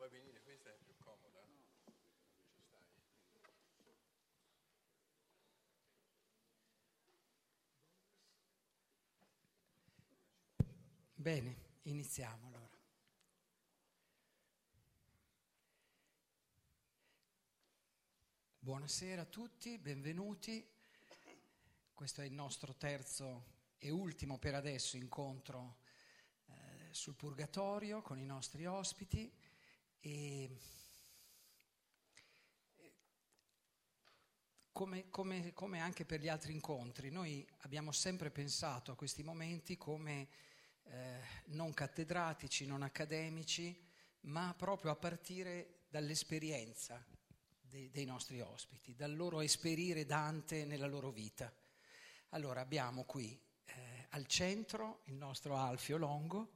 vuoi venire? Questa è più comoda. Ci stai? Bene, iniziamo allora. Buonasera a tutti, benvenuti. Questo è il nostro terzo e ultimo per adesso incontro sul Purgatorio con i nostri ospiti e come anche per gli altri incontri, noi abbiamo sempre pensato a questi momenti come non cattedratici, non accademici, ma proprio a partire dall'esperienza dei nostri ospiti, dal loro esperire Dante nella loro vita. Allora abbiamo qui al centro il nostro Alfio Longo.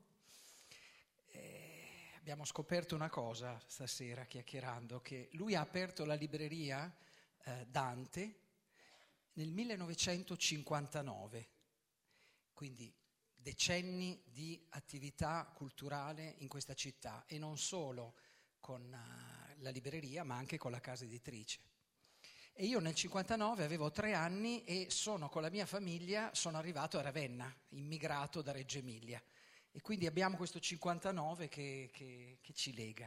Abbiamo scoperto una cosa stasera chiacchierando, che lui ha aperto la libreria Dante nel 1959, quindi decenni di attività culturale in questa città, e non solo con la libreria ma anche con la casa editrice. E io nel 59 avevo 3 anni e con la mia famiglia sono arrivato a Ravenna, immigrato da Reggio Emilia, e quindi abbiamo questo 59 che ci lega.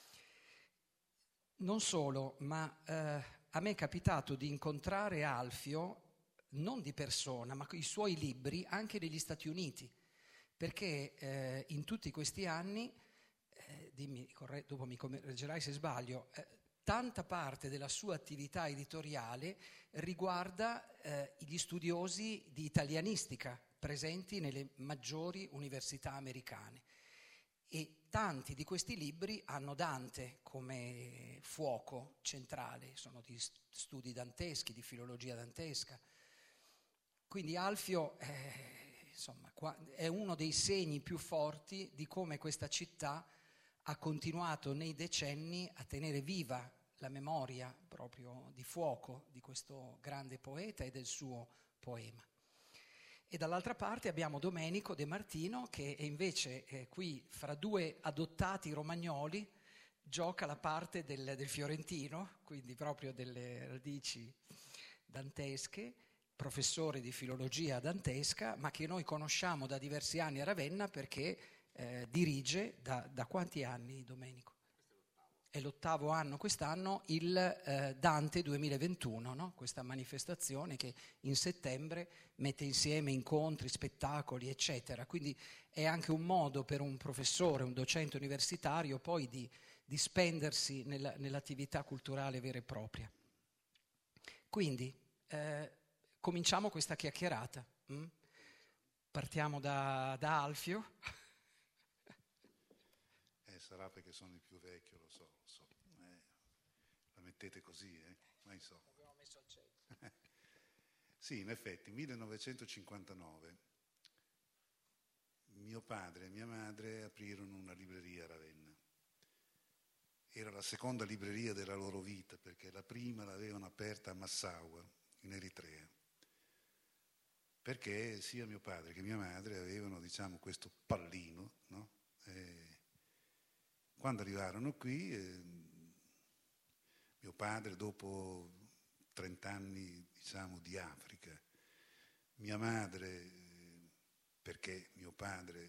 Non solo, ma a me è capitato di incontrare Alfio non di persona, ma i suoi libri anche negli Stati Uniti, perché in tutti questi anni, dimmi, dopo mi correggerai se sbaglio, tanta parte della sua attività editoriale riguarda gli studiosi di italianistica presenti nelle maggiori università americane. E tanti di questi libri hanno Dante come fuoco centrale, sono di studi danteschi, di filologia dantesca. Quindi Alfio insomma, è uno dei segni più forti di come questa città ha continuato nei decenni a tenere viva la memoria proprio di fuoco di questo grande poeta e del suo poema. E dall'altra parte abbiamo Domenico De Martino, che invece qui fra due adottati romagnoli gioca la parte del fiorentino, quindi proprio delle radici dantesche, professore di filologia dantesca, ma che noi conosciamo da diversi anni a Ravenna perché dirige da quanti anni, Domenico? È l'8° anno quest'anno il Dante 2021, no? Questa manifestazione che in settembre mette insieme incontri, spettacoli, eccetera. Quindi è anche un modo per un professore, un docente universitario poi di spendersi nell'attività culturale vera e propria. Quindi cominciamo questa chiacchierata. Partiamo da Alfio. Sarà perché sono il più vecchio, lo so. La mettete così, ma insomma. L'abbiamo messo al centro. Sì, in effetti, 1959, mio padre e mia madre aprirono una libreria a Ravenna. Era la seconda libreria della loro vita, perché la prima l'avevano aperta a Massaua, in Eritrea. Perché sia mio padre che mia madre avevano, diciamo, questo pallino, no? Quando arrivarono qui, mio padre dopo 30 anni, diciamo, di Africa, mia madre, perché mio padre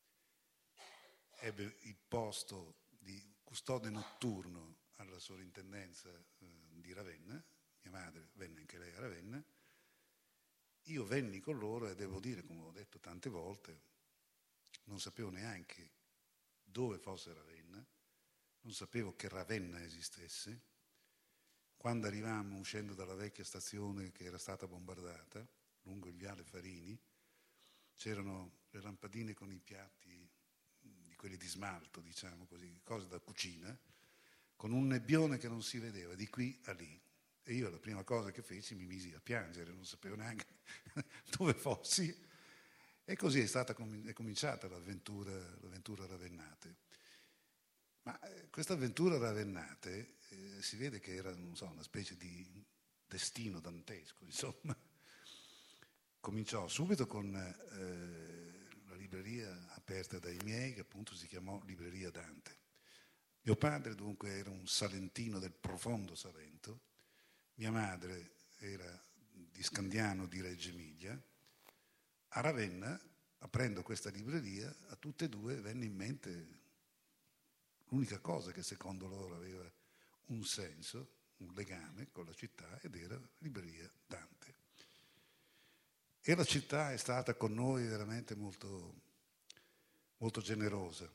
ebbe il posto di custode notturno alla sovrintendenza di Ravenna, mia madre venne anche lei a Ravenna, io venni con loro e devo dire, come ho detto tante volte, non sapevo neanche dove fosse Ravenna, non sapevo che Ravenna esistesse. Quando arrivammo uscendo dalla vecchia stazione che era stata bombardata, lungo il viale Farini, c'erano le lampadine con i piatti, di quelli di smalto, diciamo così, cose da cucina, con un nebbione che non si vedeva di qui a lì. E io la prima cosa che feci mi misi a piangere, non sapevo neanche dove fossi. E così è cominciata l'avventura Ravennate. Ma questa avventura Ravennate si vede che era, non so, una specie di destino dantesco, insomma. Cominciò subito con la libreria aperta dai miei, che appunto si chiamò Libreria Dante. Mio padre dunque era un salentino del profondo Salento, mia madre era di Scandiano di Reggio Emilia. A Ravenna, aprendo questa libreria, a tutte e due venne in mente l'unica cosa che secondo loro aveva un senso, un legame con la città, ed era la libreria Dante. E la città è stata con noi veramente molto, molto generosa,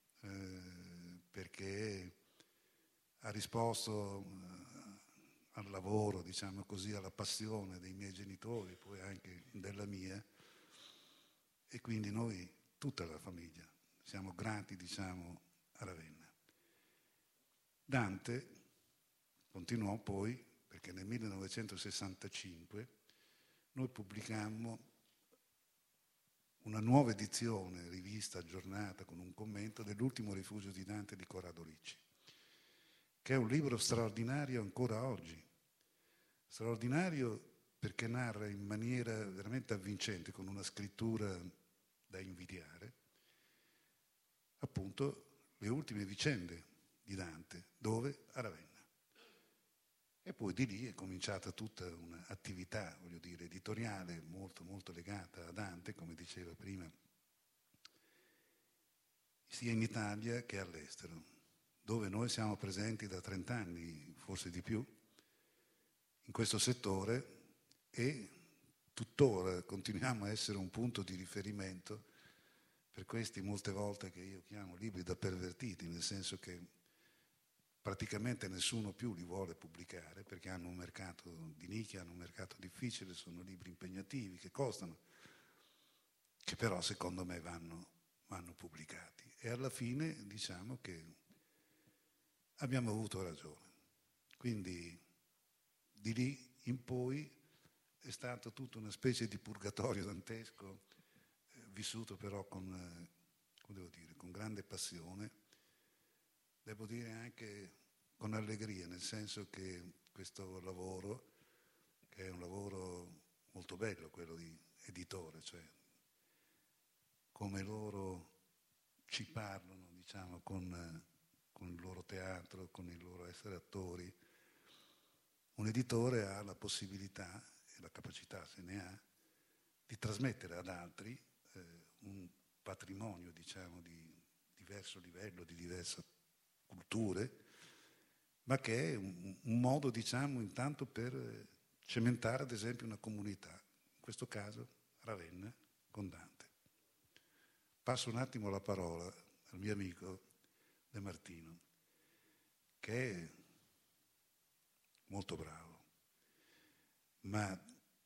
perché ha risposto al lavoro, diciamo così, alla passione dei miei genitori, poi anche della mia, e quindi noi, tutta la famiglia, siamo grati, diciamo, a Ravenna. Dante continuò poi, perché nel 1965 noi pubblicammo una nuova edizione, rivista, aggiornata, con un commento dell'ultimo rifugio di Dante di Corrado Ricci, che è un libro straordinario ancora oggi. Straordinario perché narra in maniera veramente avvincente, con una scrittura da invidiare, appunto le ultime vicende di Dante. Dove? A Ravenna. E poi di lì è cominciata tutta un'attività, voglio dire, editoriale molto, molto legata a Dante, come diceva prima, sia in Italia che all'estero, dove noi siamo presenti da 30 anni, forse di più, in questo settore, e tuttora continuiamo a essere un punto di riferimento per questi molte volte che io chiamo libri da pervertiti, nel senso che praticamente nessuno più li vuole pubblicare perché hanno un mercato di nicchia, hanno un mercato difficile, sono libri impegnativi che costano, che però secondo me vanno pubblicati. E alla fine diciamo che abbiamo avuto ragione. Quindi di lì in poi è stato tutta una specie di purgatorio dantesco, vissuto però con grande passione. Devo dire anche con allegria, nel senso che questo lavoro, che è un lavoro molto bello, quello di editore, cioè come loro ci parlano, diciamo, con il loro teatro, con il loro essere attori, un editore ha la possibilità e la capacità, se ne ha, di trasmettere ad altri un patrimonio, diciamo, di diverso livello, di diversa culture, ma che è un modo, diciamo, intanto per cementare, ad esempio, una comunità, in questo caso Ravenna con Dante. Passo un attimo la parola al mio amico De Martino, che è molto bravo, ma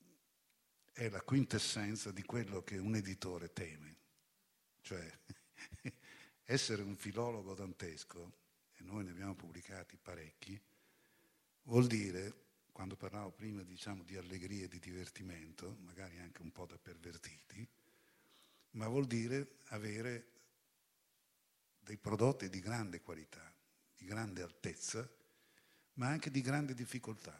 è la quintessenza di quello che un editore teme, cioè essere un filologo dantesco, e noi ne abbiamo pubblicati parecchi, vuol dire, quando parlavo prima, diciamo, di allegria e di divertimento, magari anche un po' da pervertiti, ma vuol dire avere dei prodotti di grande qualità, di grande altezza, ma anche di grande difficoltà.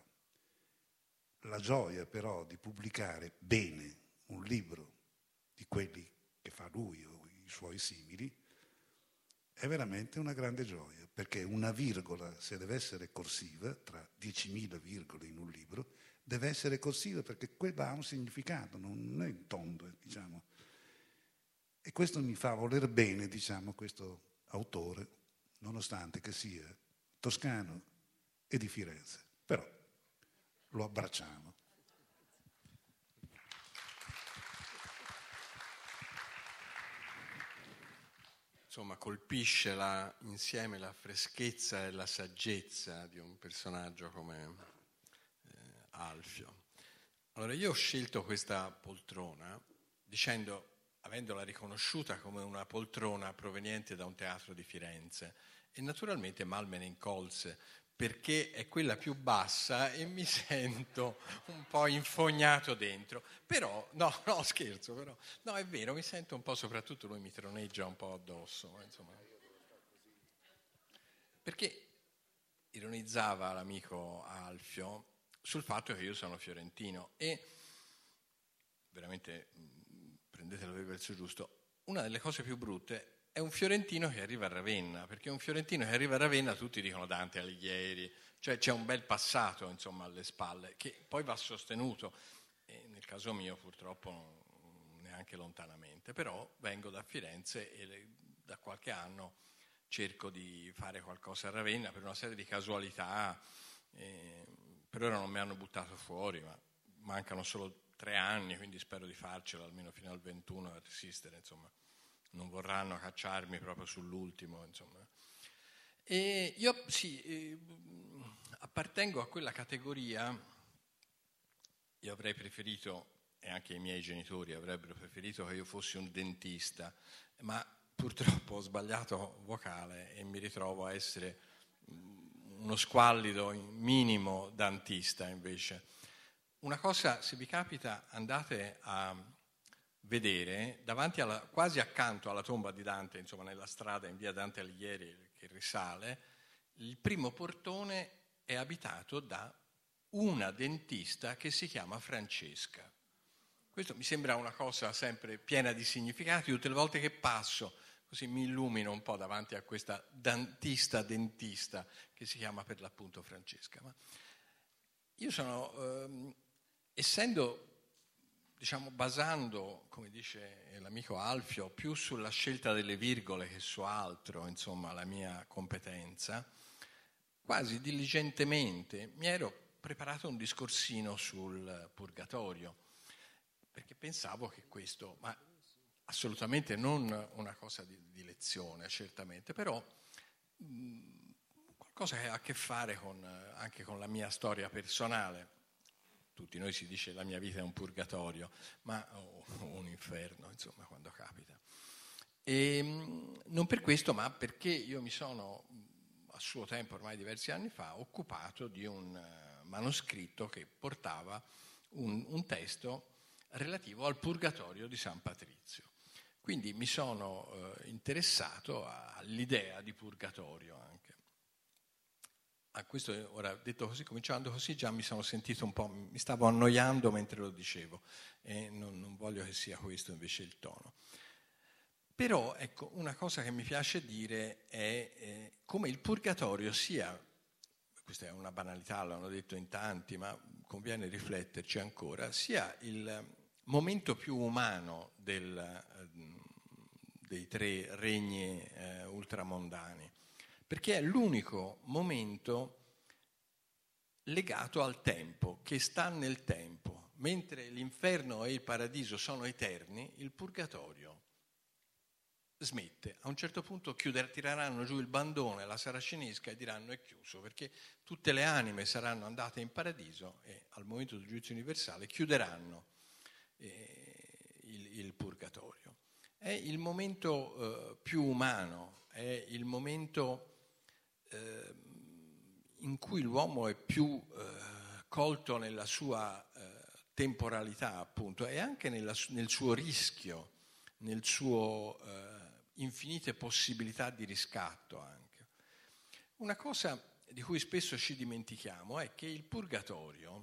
La gioia però di pubblicare bene un libro di quelli che fa lui o i suoi simili è veramente una grande gioia, perché una virgola, se deve essere corsiva, tra 10.000 virgole in un libro, deve essere corsiva perché quella ha un significato, non è tondo, diciamo. E questo mi fa voler bene, diciamo, questo autore, nonostante che sia toscano e di Firenze. Però lo abbracciamo. Insomma, colpisce insieme la freschezza e la saggezza di un personaggio come Alfio. Allora, io ho scelto questa poltrona avendola riconosciuta come una poltrona proveniente da un teatro di Firenze, e naturalmente mal me ne incolse, perché è quella più bassa e mi sento un po' infognato dentro. Però, no, scherzo, però, no, è vero, mi sento un po', soprattutto lui mi troneggia un po' addosso, insomma. Perché ironizzava l'amico Alfio sul fatto che io sono fiorentino e, veramente, prendetelo per il verso giusto, una delle cose più brutte è un fiorentino che arriva a Ravenna, perché un fiorentino che arriva a Ravenna tutti dicono Dante Alighieri, cioè c'è un bel passato insomma alle spalle che poi va sostenuto, e nel caso mio purtroppo neanche lontanamente, però vengo da Firenze e da qualche anno cerco di fare qualcosa a Ravenna per una serie di casualità, per ora non mi hanno buttato fuori, ma mancano solo 3 anni, quindi spero di farcelo almeno fino al 21 a resistere, insomma. Non vorranno cacciarmi proprio sull'ultimo, insomma. E io sì, appartengo a quella categoria, io avrei preferito, e anche i miei genitori avrebbero preferito che io fossi un dentista, ma purtroppo ho sbagliato vocale e mi ritrovo a essere uno squallido minimo dantista invece. Una cosa, se vi capita, andate a vedere davanti quasi accanto alla tomba di Dante, insomma nella strada in via Dante Alighieri che risale, il primo portone è abitato da una dentista che si chiama Francesca. Questo mi sembra una cosa sempre piena di significati, tutte le volte che passo così mi illumino un po' davanti a questa dentista che si chiama per l'appunto Francesca. Ma io sono, essendo, diciamo, basando, come dice l'amico Alfio, più sulla scelta delle virgole che su altro, insomma, la mia competenza, quasi diligentemente mi ero preparato un discorsino sul purgatorio, perché pensavo che questo, ma assolutamente non una cosa di lezione, certamente, però qualcosa che ha a che fare anche con la mia storia personale. Tutti noi si dice la mia vita è un purgatorio, ma un inferno, insomma, quando capita. E non per questo, ma perché io mi sono, a suo tempo, ormai diversi anni fa, occupato di un manoscritto che portava un testo relativo al purgatorio di San Patrizio. Quindi mi sono interessato all'idea di purgatorio anche. A questo, ora detto così, cominciando così, già mi sono sentito un po', mi stavo annoiando mentre lo dicevo e non voglio che sia questo invece il tono. Però, ecco, una cosa che mi piace dire è come il purgatorio sia, questa è una banalità, l'hanno detto in tanti, ma conviene rifletterci ancora, sia il momento più umano dei 3 regni ultramondani, perché è l'unico momento legato al tempo, che sta nel tempo. Mentre l'inferno e il paradiso sono eterni, il purgatorio smette. A un certo punto tireranno giù il bandone, la saracinesca e diranno è chiuso, perché tutte le anime saranno andate in paradiso e al momento del giudizio universale chiuderanno il purgatorio. È il momento più umano, è il momento in cui l'uomo è più colto nella sua temporalità, appunto, e anche nel suo rischio, nel suo infinite possibilità di riscatto anche. Una cosa di cui spesso ci dimentichiamo è che il purgatorio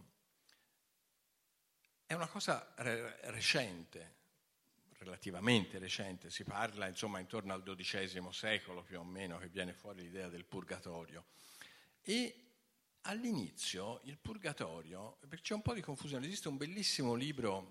è una cosa recente, relativamente recente, si parla insomma intorno al XII secolo più o meno che viene fuori l'idea del purgatorio. E all'inizio il purgatorio, perché c'è un po' di confusione, esiste un bellissimo libro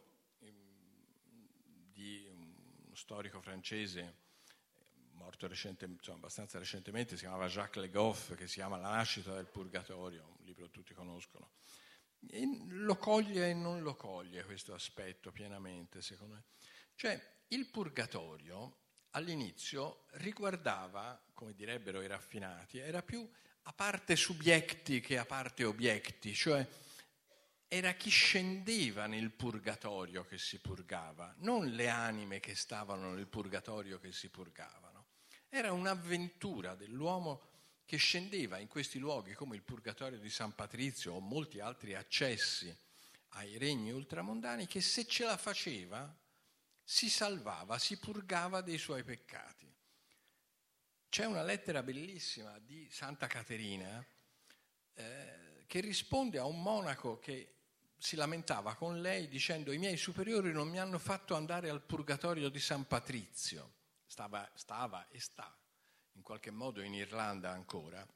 di uno storico francese morto abbastanza recentemente, si chiamava Jacques Le Goff, che si chiama La nascita del purgatorio, un libro che tutti conoscono. E lo coglie e non lo coglie questo aspetto pienamente, secondo me. Cioè, il purgatorio all'inizio riguardava, come direbbero i raffinati, era più a parte subietti che a parte obiecti, cioè era chi scendeva nel purgatorio che si purgava, non le anime che stavano nel purgatorio che si purgavano. Era un'avventura dell'uomo che scendeva in questi luoghi come il purgatorio di San Patrizio o molti altri accessi ai regni ultramondani, che se ce la faceva si salvava, si purgava dei suoi peccati. C'è una lettera bellissima di Santa Caterina che risponde a un monaco che si lamentava con lei dicendo: i miei superiori non mi hanno fatto andare al purgatorio di San Patrizio. stava e sta in qualche modo in Irlanda ancora,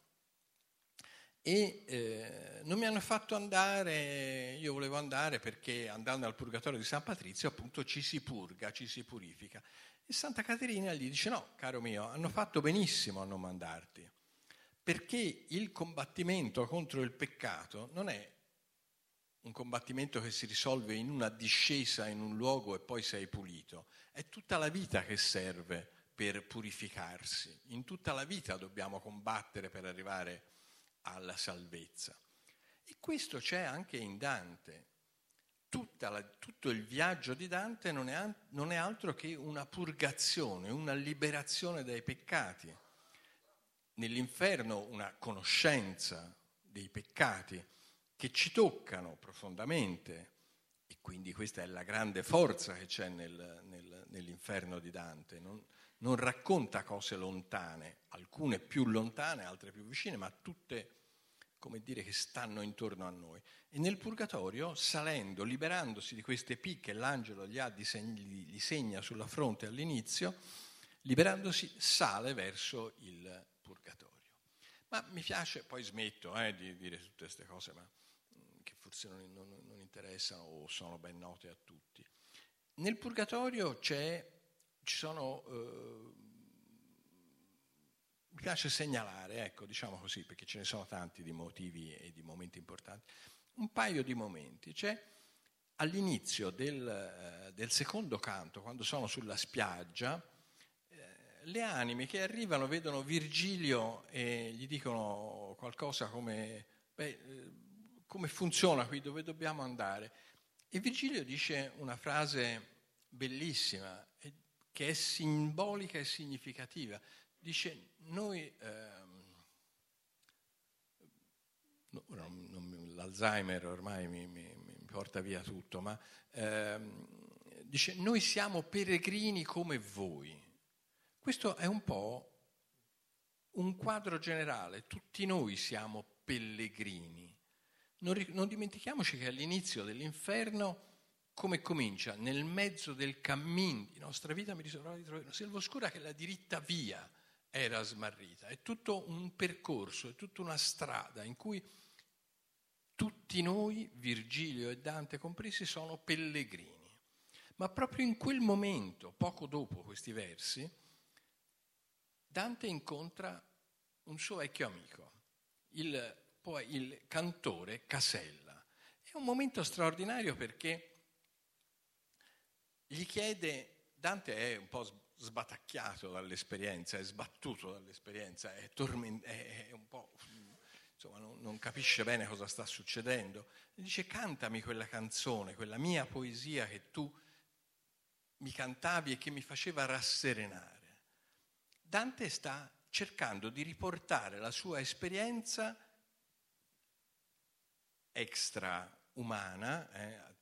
e non mi hanno fatto andare. Io volevo andare perché andando al Purgatorio di San Patrizio appunto ci si purga, ci si purifica, e Santa Caterina gli dice: no, caro mio, hanno fatto benissimo a non mandarti, perché il combattimento contro il peccato non è un combattimento che si risolve in una discesa in un luogo e poi sei pulito, è tutta la vita che serve per purificarsi, in tutta la vita dobbiamo combattere per arrivare alla salvezza. E questo c'è anche in Dante. Tutto il viaggio di Dante non è altro che una purgazione, una liberazione dai peccati. Nell'inferno una conoscenza dei peccati che ci toccano profondamente, e quindi questa è la grande forza che c'è nell'inferno di Dante. Non racconta cose lontane, alcune più lontane, altre più vicine, ma tutte, come dire, che stanno intorno a noi. E nel Purgatorio, salendo, liberandosi di queste picche, l'angelo gli segna sulla fronte all'inizio, liberandosi sale verso il Purgatorio. Ma mi piace, poi smetto di dire tutte queste cose, ma che forse non interessano o sono ben note a tutti. Nel Purgatorio mi piace segnalare, ecco, diciamo così, perché ce ne sono tanti di motivi e di momenti importanti, un paio di momenti. C'è all'inizio del secondo canto, quando sono sulla spiaggia, le anime che arrivano vedono Virgilio e gli dicono qualcosa come: come funziona qui, dove dobbiamo andare? E Virgilio dice una frase bellissima, che è simbolica e significativa. Dice: noi, l'Alzheimer ormai mi porta via tutto, ma dice: noi siamo peregrini come voi. Questo è un po' un quadro generale, tutti noi siamo pellegrini. Non dimentichiamoci che all'inizio dell'inferno, come comincia? Nel mezzo del cammin di nostra vita mi ritrovo di trovare una selva oscura, che la diritta via era smarrita. È tutto un percorso, è tutta una strada in cui tutti noi, Virgilio e Dante compresi, sono pellegrini. Ma proprio in quel momento, poco dopo questi versi, Dante incontra un suo vecchio amico, il cantore Casella. È un momento straordinario perché gli chiede, Dante è un po' sbatacchiato dall'esperienza, è sbattuto dall'esperienza, è un po', insomma, non capisce bene cosa sta succedendo. E dice: cantami quella canzone, quella mia poesia che tu mi cantavi e che mi faceva rasserenare. Dante sta cercando di riportare la sua esperienza extraumana,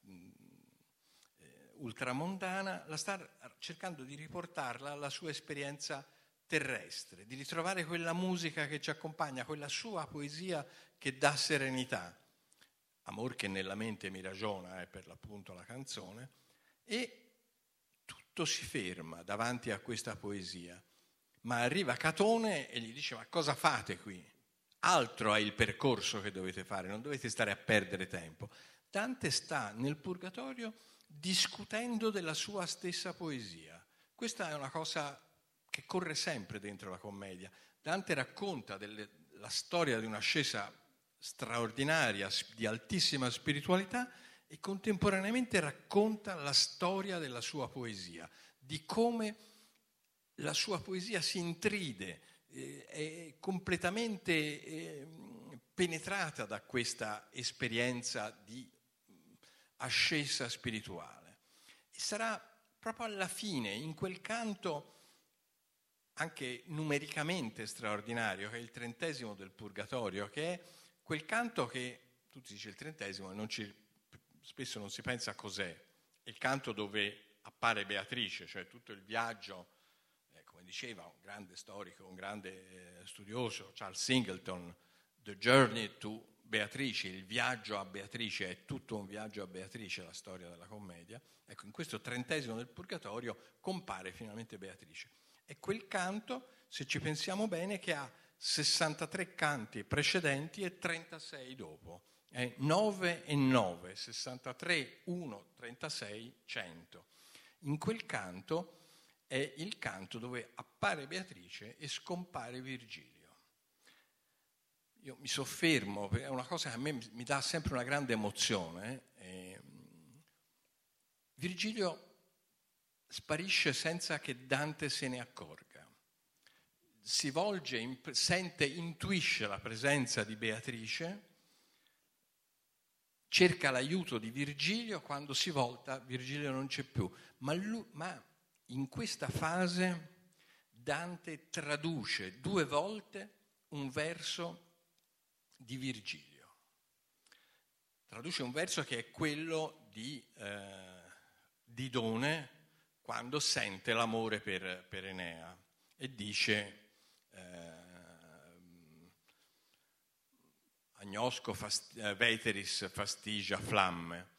ultramondana, la sta cercando di riportarla alla sua esperienza terrestre, di ritrovare quella musica che ci accompagna, quella sua poesia che dà serenità. Amor che nella mente mi ragiona è per l'appunto la canzone, e tutto si ferma davanti a questa poesia. Ma arriva Catone e gli dice: ma cosa fate qui? Altro è il percorso che dovete fare, non dovete stare a perdere tempo. Dante sta nel Purgatorio discutendo della sua stessa poesia. Questa è una cosa che corre sempre dentro la commedia. Dante racconta la storia di un'ascesa straordinaria, di altissima spiritualità, e contemporaneamente racconta la storia della sua poesia, di come la sua poesia si intride, è completamente penetrata da questa esperienza di ascesa spirituale. E sarà proprio alla fine, in quel canto anche numericamente straordinario, che è il 30° del Purgatorio, che è quel canto che, tu ti dici il 30°, spesso non si pensa a cos'è. È il canto dove appare Beatrice, cioè tutto il viaggio, come diceva un grande storico, un grande studioso, Charles Singleton, The Journey to Beatrice, il viaggio a Beatrice, è tutto un viaggio a Beatrice la storia della commedia. Ecco, in questo 30° del Purgatorio compare finalmente Beatrice. È quel canto, se ci pensiamo bene, che ha 63 canti precedenti e 36 dopo. 9 e 9, 63, 1, 36, 100. In quel canto è il canto dove appare Beatrice e scompare Virgilio. Io mi soffermo, perché è una cosa che a me mi dà sempre una grande emozione. Virgilio sparisce senza che Dante se ne accorga. Si volge, sente, intuisce la presenza di Beatrice, cerca l'aiuto di Virgilio, quando si volta Virgilio non c'è più. Ma in questa fase Dante traduce 2 volte un verso di Virgilio. Traduce un verso che è quello di Didone quando sente l'amore per Enea e dice agnosco veteris fastigia flamme.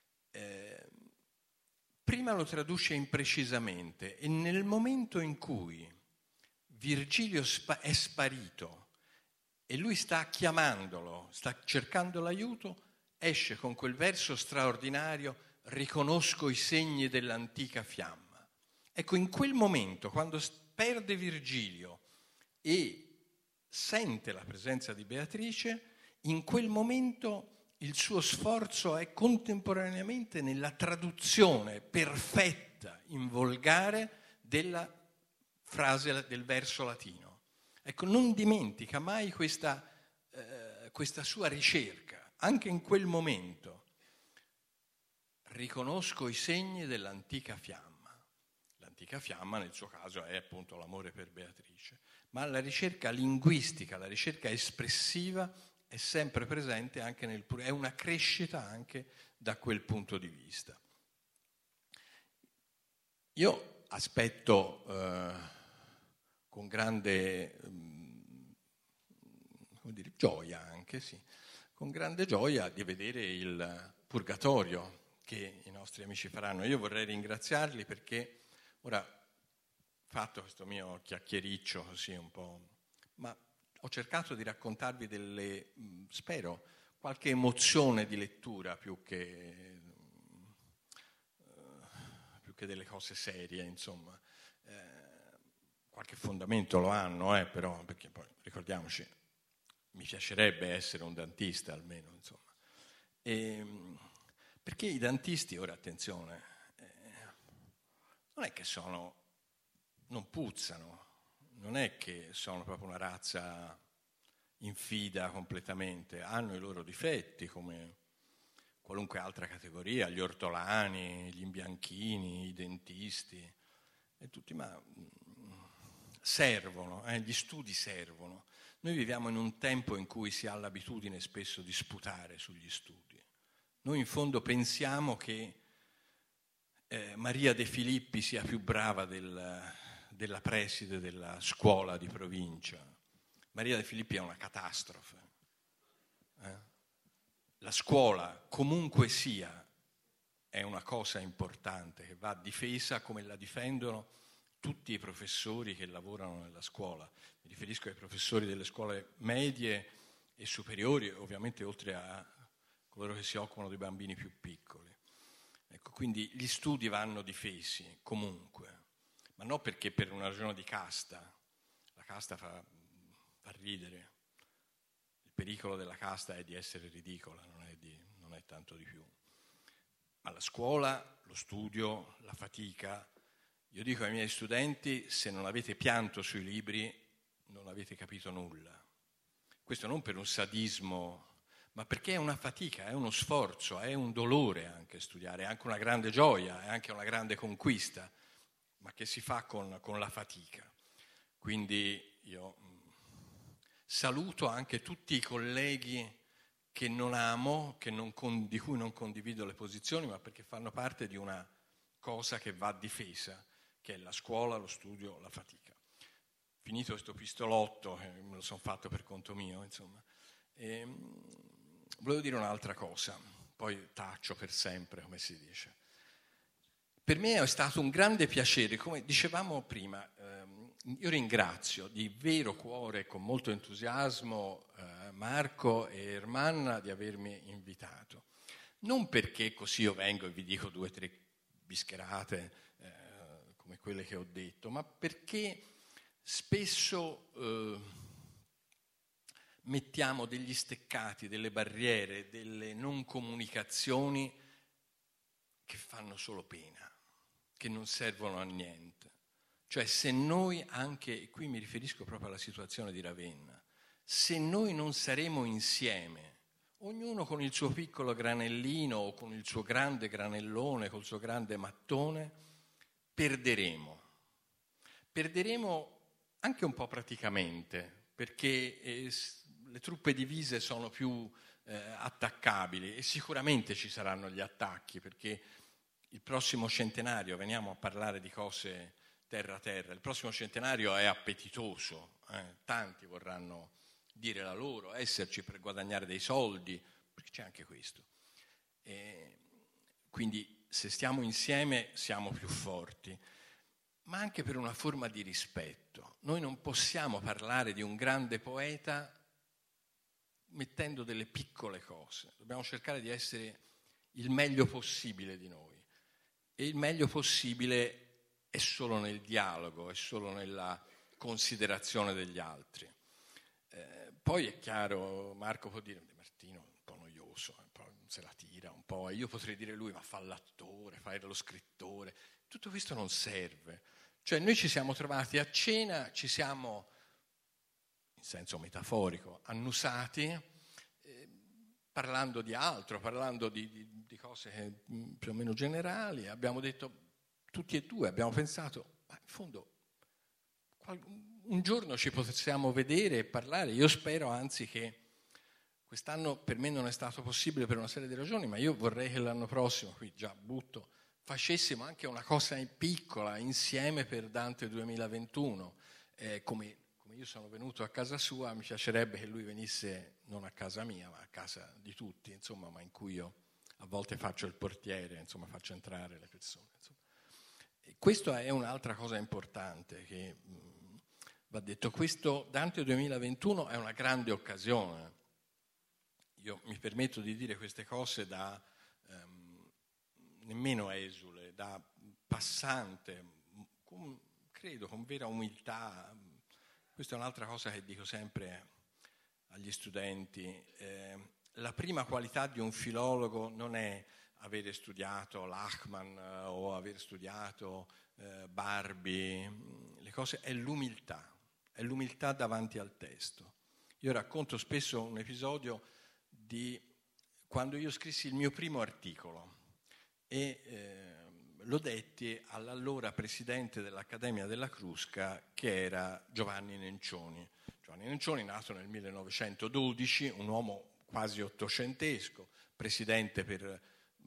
Prima lo traduce imprecisamente e nel momento in cui Virgilio è sparito e lui sta chiamandolo, sta cercando l'aiuto, esce con quel verso straordinario: riconosco i segni dell'antica fiamma. Ecco, in quel momento, quando perde Virgilio e sente la presenza di Beatrice, in quel momento il suo sforzo è contemporaneamente nella traduzione perfetta in volgare della frase del verso latino. Ecco, non dimentica mai questa sua ricerca, anche in quel momento. Riconosco i segni dell'antica fiamma. L'antica fiamma nel suo caso è appunto l'amore per Beatrice, ma la ricerca linguistica, la ricerca espressiva è sempre presente anche è una crescita anche da quel punto di vista. Io aspetto con grande gioia anche, sì, con grande gioia di vedere il Purgatorio che i nostri amici faranno. Io vorrei ringraziarli perché ora, fatto questo mio chiacchiericcio così un po', ma ho cercato di raccontarvi spero, qualche emozione di lettura più che delle cose serie, insomma. Qualche fondamento lo hanno, però, perché poi, ricordiamoci, mi piacerebbe essere un dantista almeno, insomma. Perché i dantisti, ora attenzione, non è che non puzzano, non è che sono proprio una razza infida completamente, hanno i loro difetti come qualunque altra categoria, gli ortolani, gli imbianchini, i dentisti, e tutti, ma servono, gli studi servono. Noi viviamo in un tempo in cui si ha l'abitudine spesso di sputare sugli studi. Noi in fondo pensiamo che Maria De Filippi sia più brava della preside della scuola di provincia. Maria De Filippi è una catastrofe. La scuola, comunque sia, è una cosa importante che va difesa come la difendono tutti i professori che lavorano nella scuola. Mi riferisco ai professori delle scuole medie e superiori, ovviamente oltre a coloro che si occupano dei bambini più piccoli. Ecco, quindi gli studi vanno difesi comunque, ma non perché per una ragione di casta. La casta fa ridere. Il pericolo della casta è di essere ridicola, non è tanto di più. Ma la scuola, lo studio, la fatica. Io dico ai miei studenti: se non avete pianto sui libri, non avete capito nulla. Questo non per un sadismo, ma perché è una fatica, è uno sforzo, è un dolore anche studiare, è anche una grande gioia, è anche una grande conquista, ma che si fa con la fatica. Quindi io saluto anche tutti i colleghi che non amo, di cui non condivido le posizioni, ma perché fanno parte di una cosa che va difesa, che è la scuola, lo studio, la fatica. Finito questo pistolotto, me lo sono fatto per conto mio, insomma, volevo dire un'altra cosa, poi taccio per sempre, come si dice. Per me è stato un grande piacere, come dicevamo prima, io ringrazio di vero cuore, con molto entusiasmo, Marco e Ermanna di avermi invitato. Non perché così io vengo e vi dico 2 o 3 bischerate come quelle che ho detto, ma perché spesso mettiamo degli steccati, delle barriere, delle non comunicazioni che fanno solo pena, che non servono a niente. Cioè se noi anche, e qui mi riferisco proprio alla situazione di Ravenna, se noi non saremo insieme, ognuno con il suo piccolo granellino o con il suo grande granellone, col suo grande mattone, perderemo. Perderemo anche un po' praticamente, perché le truppe divise sono più attaccabili e sicuramente ci saranno gli attacchi, perché il prossimo centenario, veniamo a parlare di cose terra-terra, il prossimo centenario è appetitoso, tanti vorranno dire la loro, esserci per guadagnare dei soldi, perché c'è anche questo. Quindi se stiamo insieme siamo più forti, ma anche per una forma di rispetto. Noi non possiamo parlare di un grande poeta mettendo delle piccole cose, dobbiamo cercare di essere il meglio possibile di noi, e il meglio possibile è solo nel dialogo, è solo nella considerazione degli altri. Poi è chiaro, Marco può dire, Martino è un po' noioso, un po' se la tira un po', e io potrei dire lui, ma fa l'attore, fa lo scrittore, tutto questo non serve. Cioè noi ci siamo trovati a cena, ci siamo, in senso metaforico, annusati, parlando di altro, parlando di cose più o meno generali, abbiamo detto tutti e due, abbiamo pensato, ma in fondo un giorno ci possiamo vedere e parlare. Io spero anzi che quest'anno per me non è stato possibile per una serie di ragioni, ma io vorrei che l'anno prossimo, qui già butto, facessimo anche una cosa piccola insieme per Dante 2021, come io sono venuto a casa sua, mi piacerebbe che lui venisse non a casa mia, ma a casa di tutti, insomma, ma in cui io a volte faccio il portiere, insomma, faccio entrare le persone. Insomma. E questa è un'altra cosa importante che va detto. Questo Dante 2021 è una grande occasione. Io mi permetto di dire queste cose da nemmeno esule, da passante, credo con vera umiltà. Questa è un'altra cosa che dico sempre agli studenti. La prima qualità di un filologo non è avere studiato Lachmann o aver studiato Barbi, le cose, è l'umiltà davanti al testo. Io racconto spesso un episodio di quando io scrissi il mio primo articolo e lo detti all'allora presidente dell'Accademia della Crusca, che era Giovanni Nencioni. Giovanni Nencioni, nato nel 1912, un uomo quasi ottocentesco, presidente per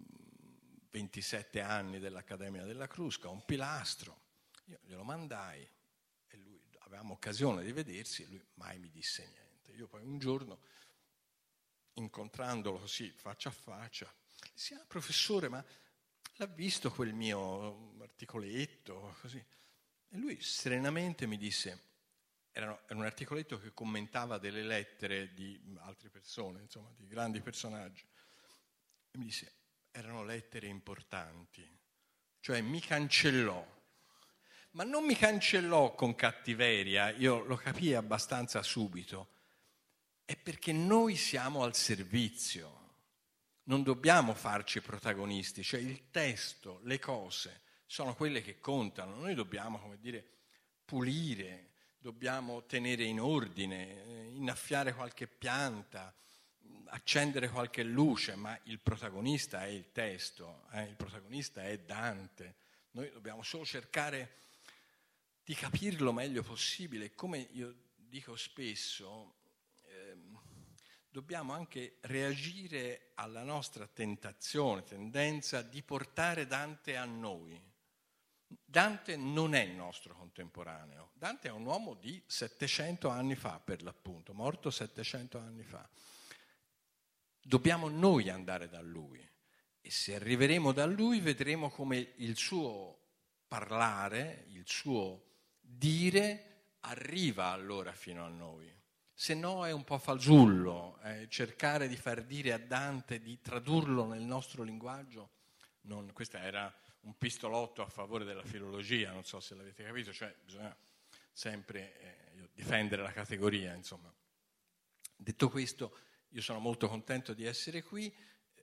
27 anni dell'Accademia della Crusca, un pilastro. Io glielo mandai e lui, avevamo occasione di vedersi, e lui mai mi disse niente. Io poi un giorno, incontrandolo così faccia a faccia, dissi: professore, ma l'ha visto quel mio articoletto? Così. E lui serenamente mi disse, era un articoletto che commentava delle lettere di altre persone, insomma, di grandi personaggi, e mi disse, erano lettere importanti, cioè mi cancellò, ma non mi cancellò con cattiveria, io lo capii abbastanza subito, è perché noi siamo al servizio. Non dobbiamo farci protagonisti, cioè il testo, le cose sono quelle che contano. Noi dobbiamo, come dire, pulire, dobbiamo tenere in ordine, innaffiare qualche pianta, accendere qualche luce, ma il protagonista è il testo, il protagonista è Dante. Noi dobbiamo solo cercare di capirlo meglio possibile. Come io dico spesso, dobbiamo anche reagire alla nostra tendenza di portare Dante a noi. Dante non è il nostro contemporaneo. Dante è un uomo di 700 anni fa, per l'appunto, morto 700 anni fa. Dobbiamo noi andare da lui e se arriveremo da lui vedremo come il suo parlare, il suo dire arriva allora fino a noi. Se no è un po' fasullo, cercare di far dire a Dante di tradurlo nel nostro linguaggio. Questo era un pistolotto a favore della filologia, non so se l'avete capito, cioè bisogna sempre difendere la categoria, insomma. Detto questo, io sono molto contento di essere qui,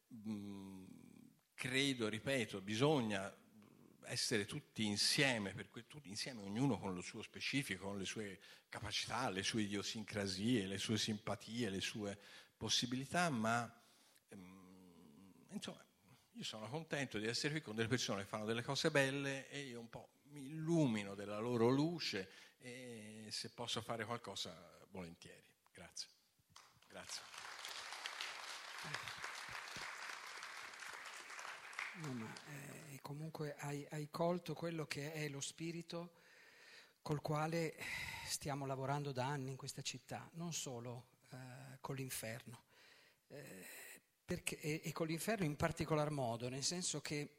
credo, ripeto, bisogna essere tutti insieme, tutti insieme, ognuno con lo suo specifico, con le sue capacità, le sue idiosincrasie, le sue simpatie, le sue possibilità, ma insomma io sono contento di essere qui con delle persone che fanno delle cose belle e io un po' mi illumino della loro luce e se posso fare qualcosa volentieri. Grazie. No, ma comunque hai colto quello che è lo spirito col quale stiamo lavorando da anni in questa città, non solo con l'inferno, e con l'inferno in particolar modo, nel senso che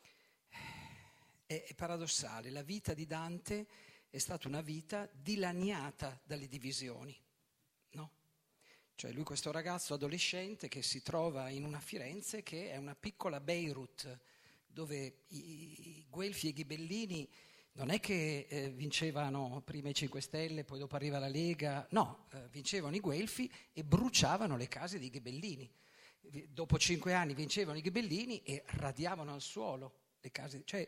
è paradossale, la vita di Dante è stata una vita dilaniata dalle divisioni, no? Cioè lui, questo ragazzo adolescente che si trova in una Firenze che è una piccola Beirut, dove i Guelfi e i Ghibellini non è che vincevano prima i 5 Stelle, poi dopo arriva la Lega, no, vincevano i Guelfi e bruciavano le case dei Ghibellini. Dopo 5 anni vincevano i Ghibellini e radiavano al suolo le case, cioè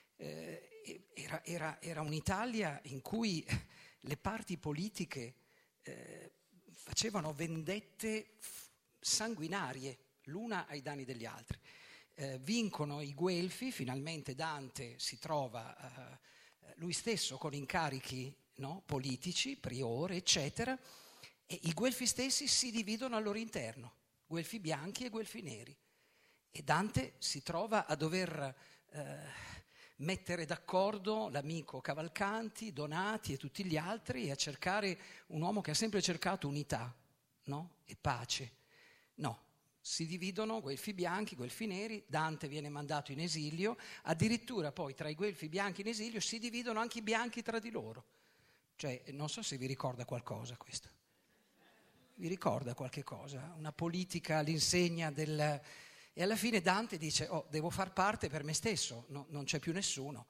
era un'Italia in cui le parti politiche facevano vendette sanguinarie l'una ai danni degli altri. Vincono i Guelfi, finalmente Dante si trova lui stesso con incarichi, no, politici, priore, eccetera, e i Guelfi stessi si dividono al loro interno, Guelfi bianchi e Guelfi neri. E Dante si trova a dover mettere d'accordo l'amico Cavalcanti, Donati e tutti gli altri e a cercare un uomo che ha sempre cercato unità, no? E pace. No, si dividono Guelfi bianchi, Guelfi neri, Dante viene mandato in esilio, addirittura poi tra i Guelfi bianchi in esilio si dividono anche i bianchi tra di loro. Cioè, non so se vi ricorda qualcosa questo. Vi ricorda qualche cosa? Una politica all'insegna del... E alla fine Dante dice, devo far parte per me stesso, no, non c'è più nessuno.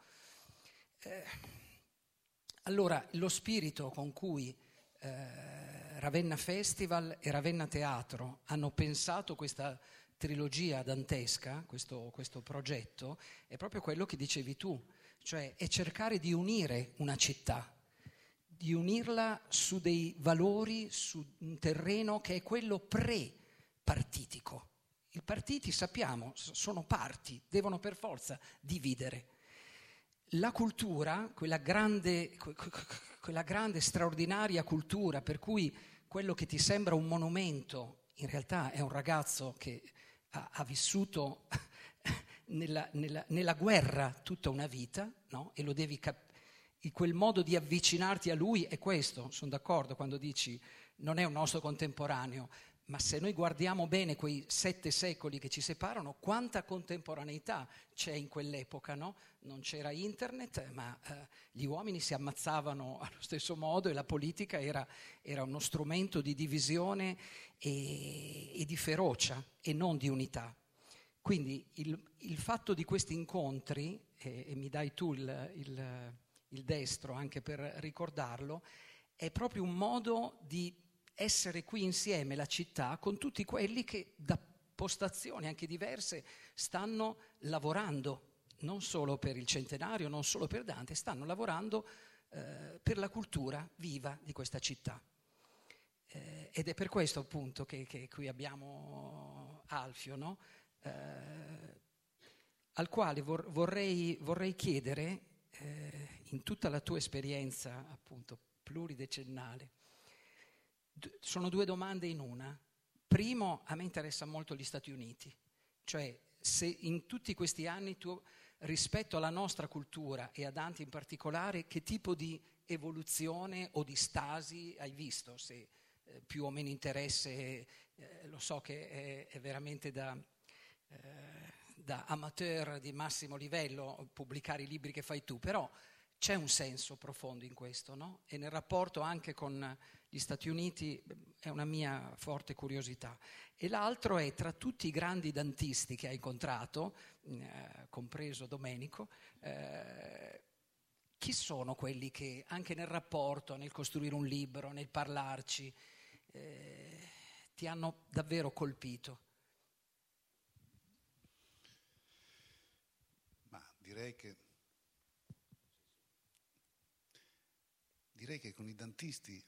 Allora, lo spirito con cui Ravenna Festival e Ravenna Teatro hanno pensato questa trilogia dantesca, questo progetto, è proprio quello che dicevi tu, cioè è cercare di unire una città, di unirla su dei valori, su un terreno che è quello pre-partitico. I partiti, sappiamo, sono parti, devono per forza dividere. La cultura, quella grande, straordinaria cultura, per cui quello che ti sembra un monumento, in realtà è un ragazzo che ha vissuto nella guerra tutta una vita, no? E lo devi quel modo di avvicinarti a lui è questo, sono d'accordo quando dici non è un nostro contemporaneo, ma se noi guardiamo bene quei 7 secoli che ci separano, quanta contemporaneità c'è in quell'epoca, no? Non c'era internet, ma gli uomini si ammazzavano allo stesso modo e la politica era uno strumento di divisione e di ferocia e non di unità. Quindi il fatto di questi incontri, e mi dai tu il destro anche per ricordarlo, è proprio un modo di essere qui insieme, la città, con tutti quelli che da postazioni anche diverse stanno lavorando, non solo per il centenario, non solo per Dante, stanno lavorando per la cultura viva di questa città. Ed è per questo appunto che qui abbiamo Alfio, no? Al quale vorrei chiedere, in tutta la tua esperienza appunto pluridecennale, sono 2 domande in una. Primo, a me interessa molto gli Stati Uniti, cioè se in tutti questi anni tu, rispetto alla nostra cultura e a Dante in particolare, che tipo di evoluzione o di stasi hai visto? Se più o meno interesse, lo so che è veramente da amateur di massimo livello pubblicare i libri che fai tu, però c'è un senso profondo in questo, no? E nel rapporto anche con gli Stati Uniti è una mia forte curiosità. E l'altro è, tra tutti i grandi dantisti che ha incontrato, compreso Domenico, chi sono quelli che anche nel rapporto, nel costruire un libro, nel parlarci, ti hanno davvero colpito? Ma direi che con i dantisti,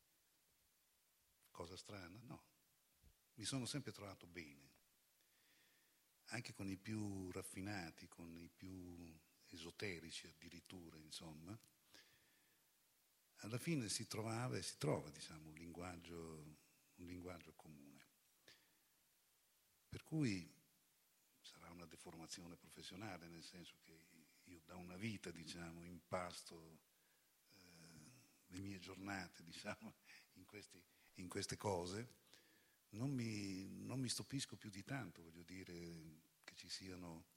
cosa strana, no, mi sono sempre trovato bene, anche con i più raffinati, con i più esoterici addirittura, insomma. Alla fine si trovava e si trova, diciamo, un linguaggio comune. Per cui sarà una deformazione professionale, nel senso che io da una vita, diciamo, impasto le mie giornate, diciamo, in queste cose, non mi stupisco più di tanto, voglio dire, che ci siano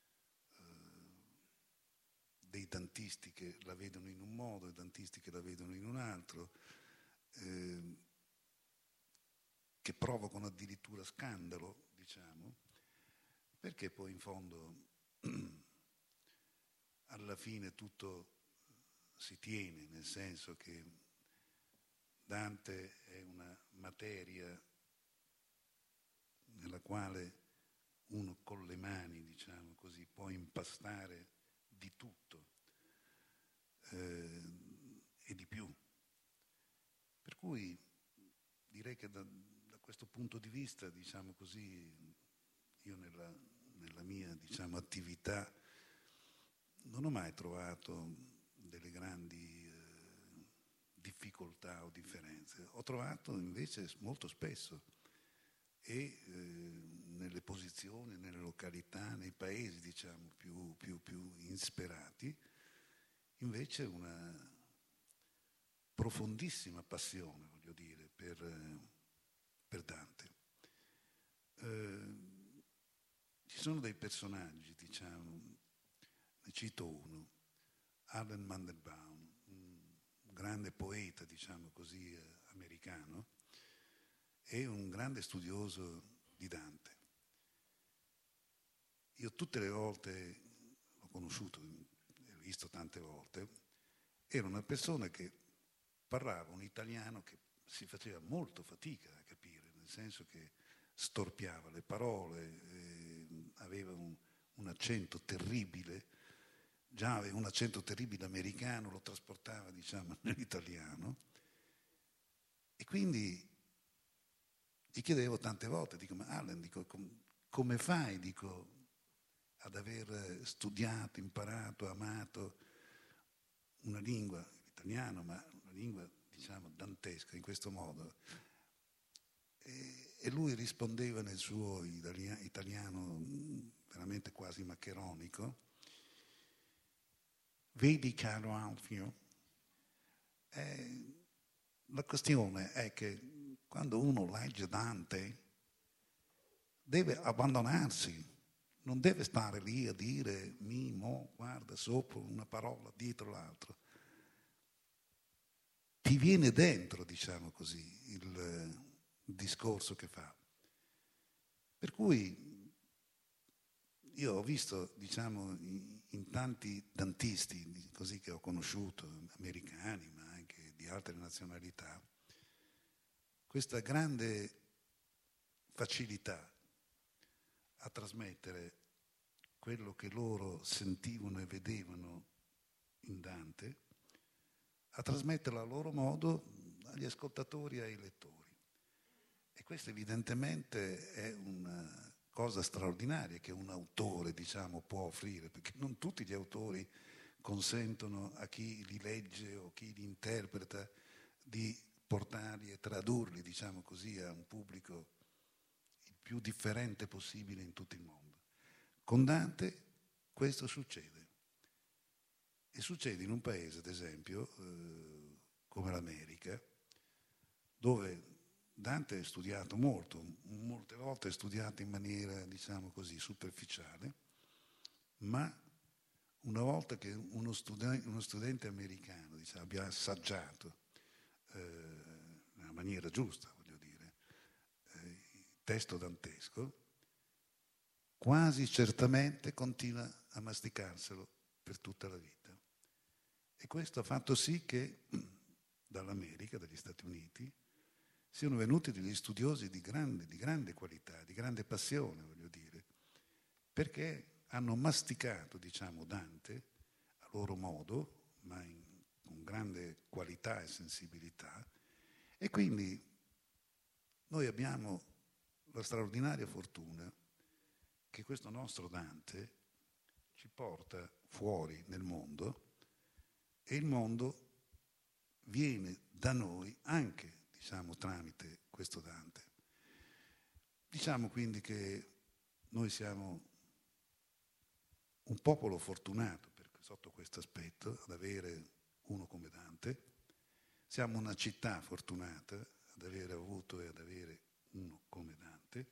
dei dantisti che la vedono in un modo e dantisti che la vedono in un altro, che provocano addirittura scandalo, diciamo, perché poi in fondo alla fine tutto si tiene, nel senso che Dante è una materia nella quale uno con le mani, diciamo così, può impastare di tutto e di più. Per cui direi che da questo punto di vista, diciamo così, io nella mia, diciamo, attività non ho mai trovato delle grandi difficoltà o differenze. Ho trovato invece molto spesso e nelle posizioni, nelle località, nei paesi, diciamo, più insperati, invece una profondissima passione, voglio dire, per Dante. Ci sono dei personaggi, diciamo, ne cito uno, Allen Mandelbaum, un grande poeta, diciamo così, americano, e un grande studioso di Dante. Io tutte le volte l'ho conosciuto, l'ho visto tante volte, era una persona che parlava un italiano che si faceva molto fatica a capire, nel senso che storpiava le parole, aveva un accento terribile, già aveva un accento terribile americano, lo trasportava, diciamo, nell'italiano, e quindi gli chiedevo tante volte, dico, ma Allen, dico, come fai, dico, ad aver studiato, imparato, amato una lingua, l'italiano, ma una lingua, diciamo, dantesca in questo modo? E lui rispondeva nel suo italiano veramente quasi maccheronico: vedi, caro Alfio, la questione è che quando uno legge Dante deve abbandonarsi, non deve stare lì a dire mi, mo, guarda, sopra una parola, dietro l'altro. Ti viene dentro, diciamo così, il discorso che fa. Per cui io ho visto, diciamo, in tanti dantisti così che ho conosciuto, americani ma anche di altre nazionalità, questa grande facilità a trasmettere quello che loro sentivano e vedevano in Dante, a trasmetterlo a loro modo agli ascoltatori e ai lettori. E questo evidentemente è una cosa straordinaria che un autore, diciamo, può offrire, perché non tutti gli autori consentono a chi li legge o chi li interpreta di portarli e tradurli, diciamo così, a un pubblico il più differente possibile in tutto il mondo. Con Dante questo succede. E succede in un paese, ad esempio, come l'America, dove Dante è studiato molto, molte volte è studiato in maniera, diciamo così, superficiale, ma una volta che uno studente americano, diciamo, abbia assaggiato nella maniera giusta, voglio dire, il testo dantesco, quasi certamente continua a masticarselo per tutta la vita. E questo ha fatto sì che dall'America, dagli Stati Uniti, siano venuti degli studiosi di grande qualità, di grande passione, voglio dire, perché hanno masticato, diciamo, Dante a loro modo, ma con grande qualità e sensibilità, e quindi noi abbiamo la straordinaria fortuna che questo nostro Dante ci porta fuori nel mondo e il mondo viene da noi anche, diciamo, tramite questo Dante. Diciamo quindi che noi siamo un popolo fortunato sotto questo aspetto, ad avere uno come Dante. Siamo una città fortunata ad avere avuto e ad avere uno come Dante.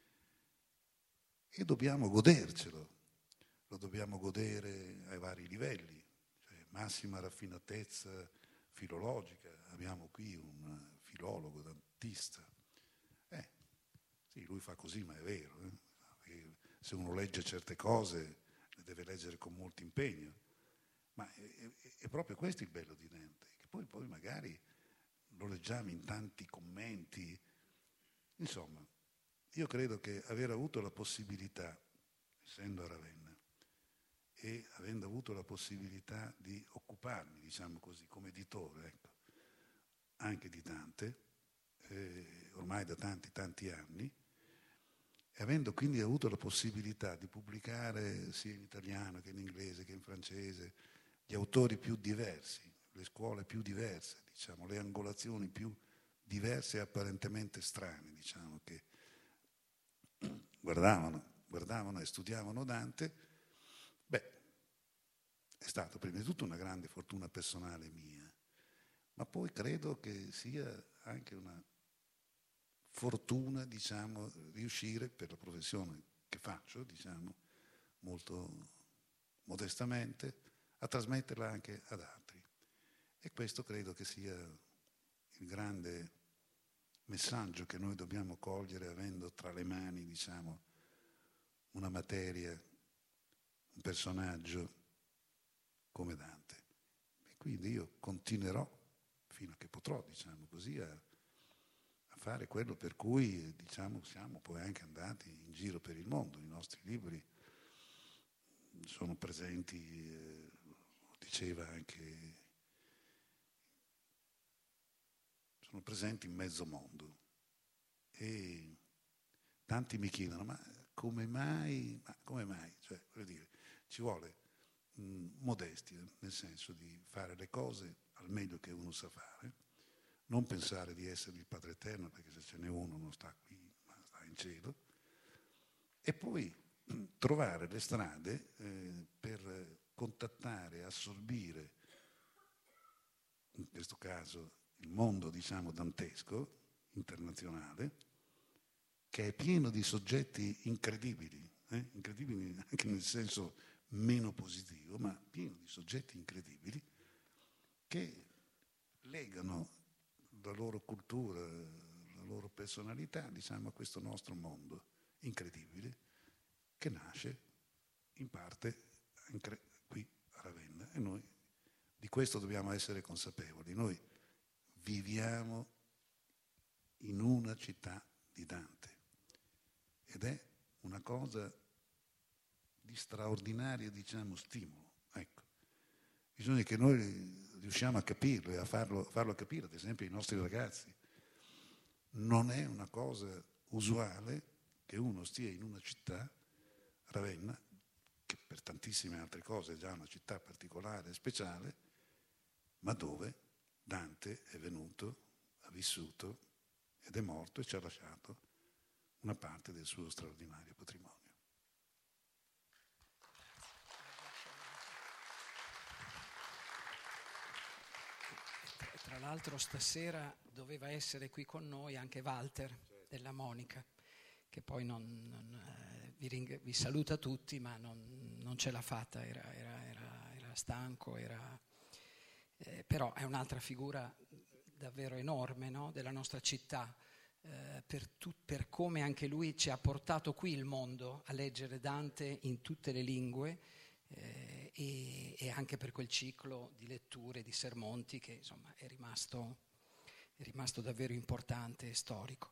E dobbiamo godercelo. Lo dobbiamo godere ai vari livelli, cioè massima raffinatezza filologica. Abbiamo qui un filologo dantista. Sì, lui fa così, ma è vero. Se uno legge certe cose le deve leggere con molto impegno, ma è proprio questo il bello di Dante, che poi magari lo leggiamo in tanti commenti. Insomma, io credo che aver avuto la possibilità, essendo a Ravenna, e avendo avuto la possibilità di occuparmi, diciamo così, come editore, ecco, anche di Dante, ormai da tanti anni, e avendo quindi avuto la possibilità di pubblicare sia in italiano che in inglese che in francese gli autori più diversi, le scuole più diverse, diciamo, le angolazioni più diverse e apparentemente strane, diciamo, che guardavano e studiavano Dante, è stata prima di tutto una grande fortuna personale mia, ma poi credo che sia anche una fortuna, diciamo, riuscire per la professione che faccio, diciamo, molto modestamente, a trasmetterla anche ad altri. E questo credo che sia il grande messaggio che noi dobbiamo cogliere avendo tra le mani, diciamo, una materia, un personaggio come Dante. E quindi io continuerò fino a che potrò, diciamo così, a fare quello per cui, diciamo, siamo poi anche andati in giro per il mondo. I nostri libri sono presenti, diceva anche, sono presenti in mezzo mondo. E tanti mi chiedono, ma come mai? Cioè, voglio dire, ci vuole modestia, nel senso di fare le cose al meglio che uno sa fare, non pensare di essere il Padre Eterno, perché se ce n'è uno non sta qui, ma sta in cielo, e poi trovare le strade per contattare, assorbire, in questo caso il mondo, diciamo, dantesco, internazionale, che è pieno di soggetti incredibili anche nel senso meno positivo, ma pieno di soggetti incredibili che legano la loro cultura, la loro personalità, diciamo, a questo nostro mondo incredibile che nasce in parte anche qui a Ravenna, e noi di questo dobbiamo essere consapevoli. Noi viviamo in una città di Dante ed è una cosa di straordinario, diciamo, stimolo. Ecco. Bisogna che noi riusciamo a capirlo e a farlo capire, ad esempio, ai nostri ragazzi. Non è una cosa usuale che uno stia in una città, Ravenna, che per tantissime altre cose è già una città particolare e speciale, ma dove Dante è venuto, ha vissuto ed è morto e ci ha lasciato una parte del suo straordinario patrimonio. Tra l'altro stasera doveva essere qui con noi anche Walter della Monica, che poi vi saluta tutti, ma non ce l'ha fatta, era stanco, però è un'altra figura davvero enorme, no? Della nostra città, per come anche lui ci ha portato qui il mondo a leggere Dante in tutte le lingue, e anche per quel ciclo di letture, di sermonti che insomma è rimasto davvero importante e storico.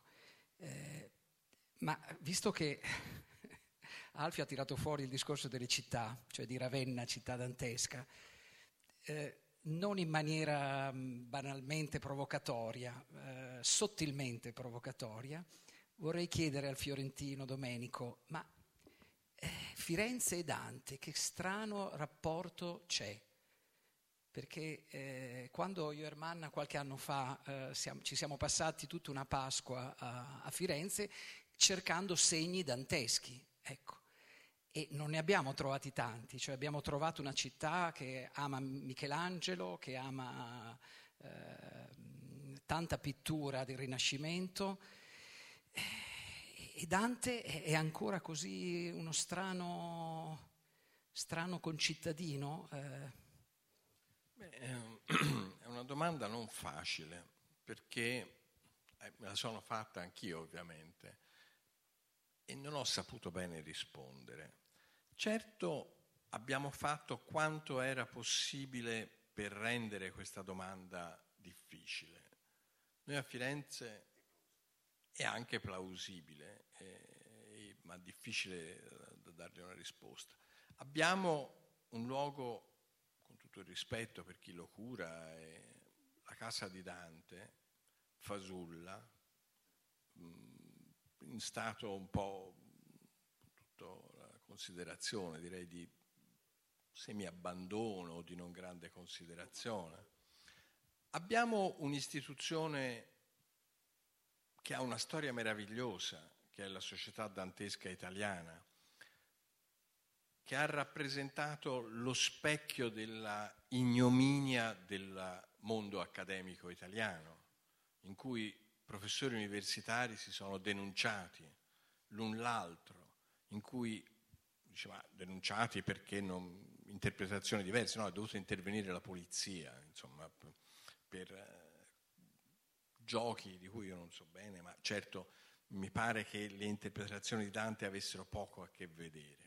Ma visto che Alfio ha tirato fuori il discorso delle città, cioè di Ravenna, città dantesca, non in maniera banalmente provocatoria, sottilmente provocatoria, vorrei chiedere al fiorentino Domenico, ma Firenze e Dante, che strano rapporto c'è? Perché quando io e Ermanna qualche anno fa ci siamo passati tutta una Pasqua a Firenze cercando segni danteschi, ecco. E non ne abbiamo trovati tanti, cioè abbiamo trovato una città che ama Michelangelo, che ama tanta pittura del Rinascimento, e Dante è ancora così uno strano concittadino. È una domanda non facile, perché me la sono fatta anch'io ovviamente e non ho saputo bene rispondere. Certo, abbiamo fatto quanto era possibile per rendere questa domanda difficile. Noi a Firenze è anche plausibile, ma difficile da dargli una risposta. Abbiamo un luogo, con tutto il rispetto per chi lo cura, è la casa di Dante, fasulla, in stato un po' tutta la considerazione, direi di semi-abbandono, di non grande considerazione. Abbiamo un'istituzione che ha una storia meravigliosa, che è la Società Dantesca Italiana, che ha rappresentato lo specchio della ignominia del mondo accademico italiano, in cui professori universitari si sono denunciati l'un l'altro, in cui diceva denunciati perché interpretazioni diverse, no, è dovuta intervenire la polizia, insomma, per giochi di cui io non so bene, ma certo mi pare che le interpretazioni di Dante avessero poco a che vedere.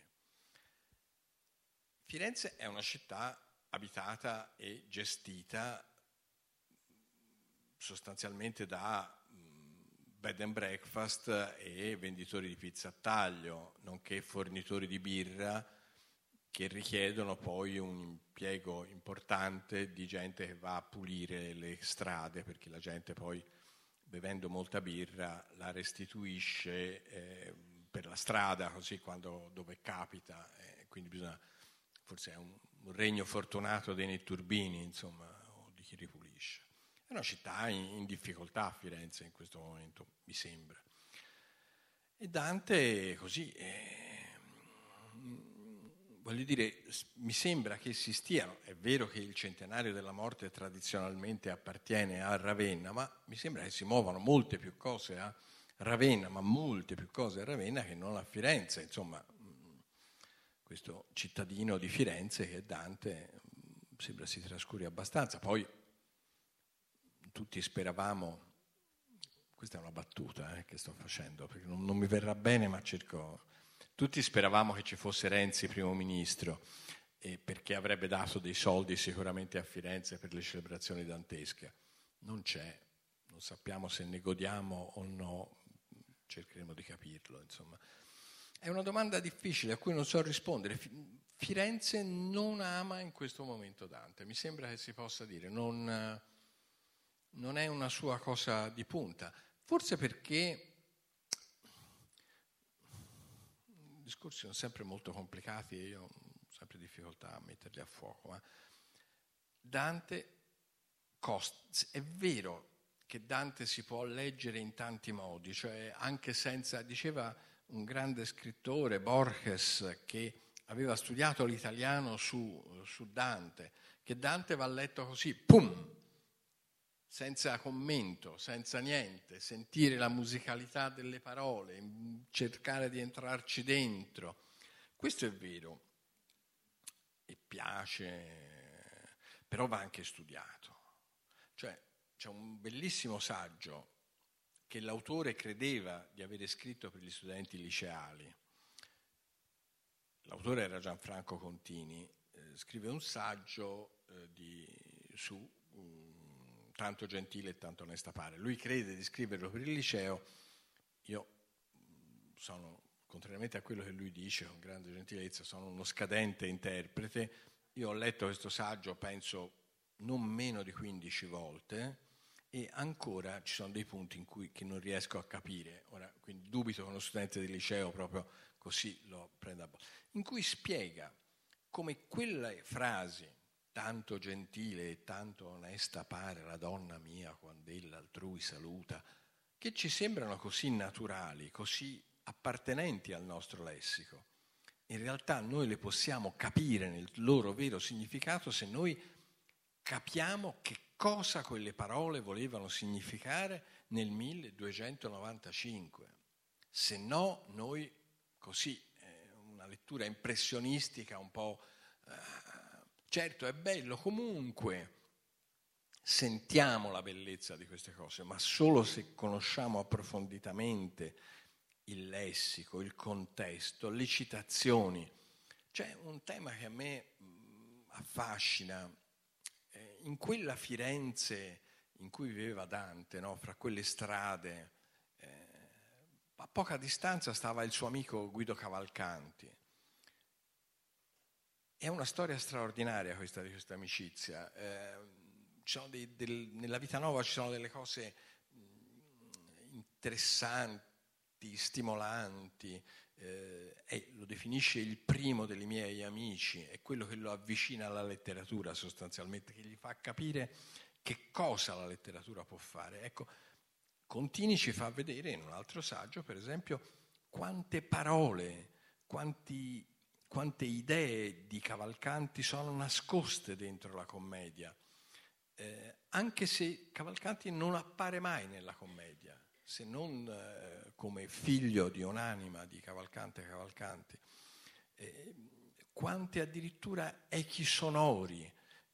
Firenze è una città abitata e gestita sostanzialmente da bed and breakfast e venditori di pizza a taglio, nonché fornitori di birra che richiedono poi un impiego importante di gente che va a pulire le strade, perché la gente poi, bevendo molta birra, la restituisce per la strada, così dove capita, quindi bisogna, forse è un regno fortunato dei netturbini, insomma, o di chi ripulisce. È una città in difficoltà, Firenze, in questo momento, mi sembra. E Dante, così, voglio dire, mi sembra che si stiano, è vero che il centenario della morte tradizionalmente appartiene a Ravenna, ma mi sembra che si muovano molte più cose a Ravenna, ma molte più cose a Ravenna che non a Firenze, insomma, questo cittadino di Firenze che è Dante sembra si trascuri abbastanza. Poi tutti speravamo, questa è una battuta che sto facendo, perché non mi verrà bene, ma tutti speravamo che ci fosse Renzi primo ministro, perché avrebbe dato dei soldi sicuramente a Firenze per le celebrazioni dantesche. Non c'è, non sappiamo se ne godiamo o no, cercheremo di capirlo, insomma. È una domanda difficile a cui non so rispondere. Firenze non ama in questo momento Dante, mi sembra che si possa dire, non è una sua cosa di punta, forse perché i discorsi sono sempre molto complicati e io ho sempre difficoltà a metterli a fuoco, ma Dante è vero che Dante si può leggere in tanti modi, cioè anche senza, diceva un grande scrittore, Borges, che aveva studiato l'italiano su Dante, che Dante va letto così, pum, senza commento, senza niente, sentire la musicalità delle parole, cercare di entrarci dentro. Questo è vero. piace, però va anche studiato. Cioè, c'è un bellissimo saggio che l'autore credeva di avere scritto per gli studenti liceali. L'autore era Gianfranco Contini, scrive un saggio su Tanto gentile e tanto onesta pare. Lui crede di scriverlo per il liceo. Io sono, contrariamente a quello che lui dice con grande gentilezza, sono uno scadente interprete. Io ho letto questo saggio, penso, non meno di 15 volte, e ancora ci sono dei punti che non riesco a capire. Ora, quindi dubito che uno studente di liceo proprio così lo prenda a botte, in cui spiega come quelle frasi, tanto gentile e tanto onesta pare la donna mia quando ella altrui saluta, che ci sembrano così naturali, così appartenenti al nostro lessico, in realtà noi le possiamo capire nel loro vero significato se noi capiamo che cosa quelle parole volevano significare nel 1295. Se no, noi così, una lettura impressionistica un po'... certo, è bello comunque, sentiamo la bellezza di queste cose, ma solo se conosciamo approfonditamente il lessico, il contesto, le citazioni. C'è un tema che a me affascina. In quella Firenze in cui viveva Dante, no? Fra quelle strade, a poca distanza stava il suo amico Guido Cavalcanti. È una storia straordinaria questa di questa amicizia. Ci sono nella Vita Nova ci sono delle cose interessanti, stimolanti. Lo definisce il primo dei miei amici, è quello che lo avvicina alla letteratura sostanzialmente, che gli fa capire che cosa la letteratura può fare. Ecco, Contini ci fa vedere in un altro saggio, per esempio, quante parole, quante idee di Cavalcanti sono nascoste dentro la commedia, anche se Cavalcanti non appare mai nella commedia, se non come figlio di un'anima di Cavalcante. Quante addirittura echi sonori,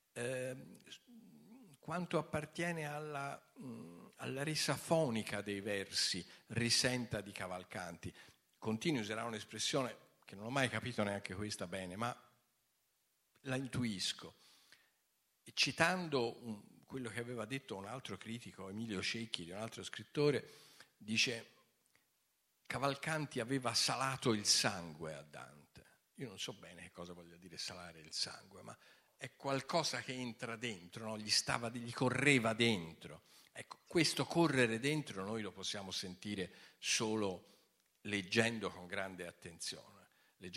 quanto appartiene alla resa fonica dei versi risenta di Cavalcanti. Continui userà un'espressione che non ho mai capito neanche questa bene, ma la intuisco. E citando quello che aveva detto un altro critico, Emilio Cecchi, di un altro scrittore, dice: Cavalcanti aveva salato il sangue a Dante. Io non so bene che cosa voglia dire salare il sangue, ma è qualcosa che entra dentro, no? Gli correva dentro. Ecco, questo correre dentro noi lo possiamo sentire solo leggendo con grande attenzione,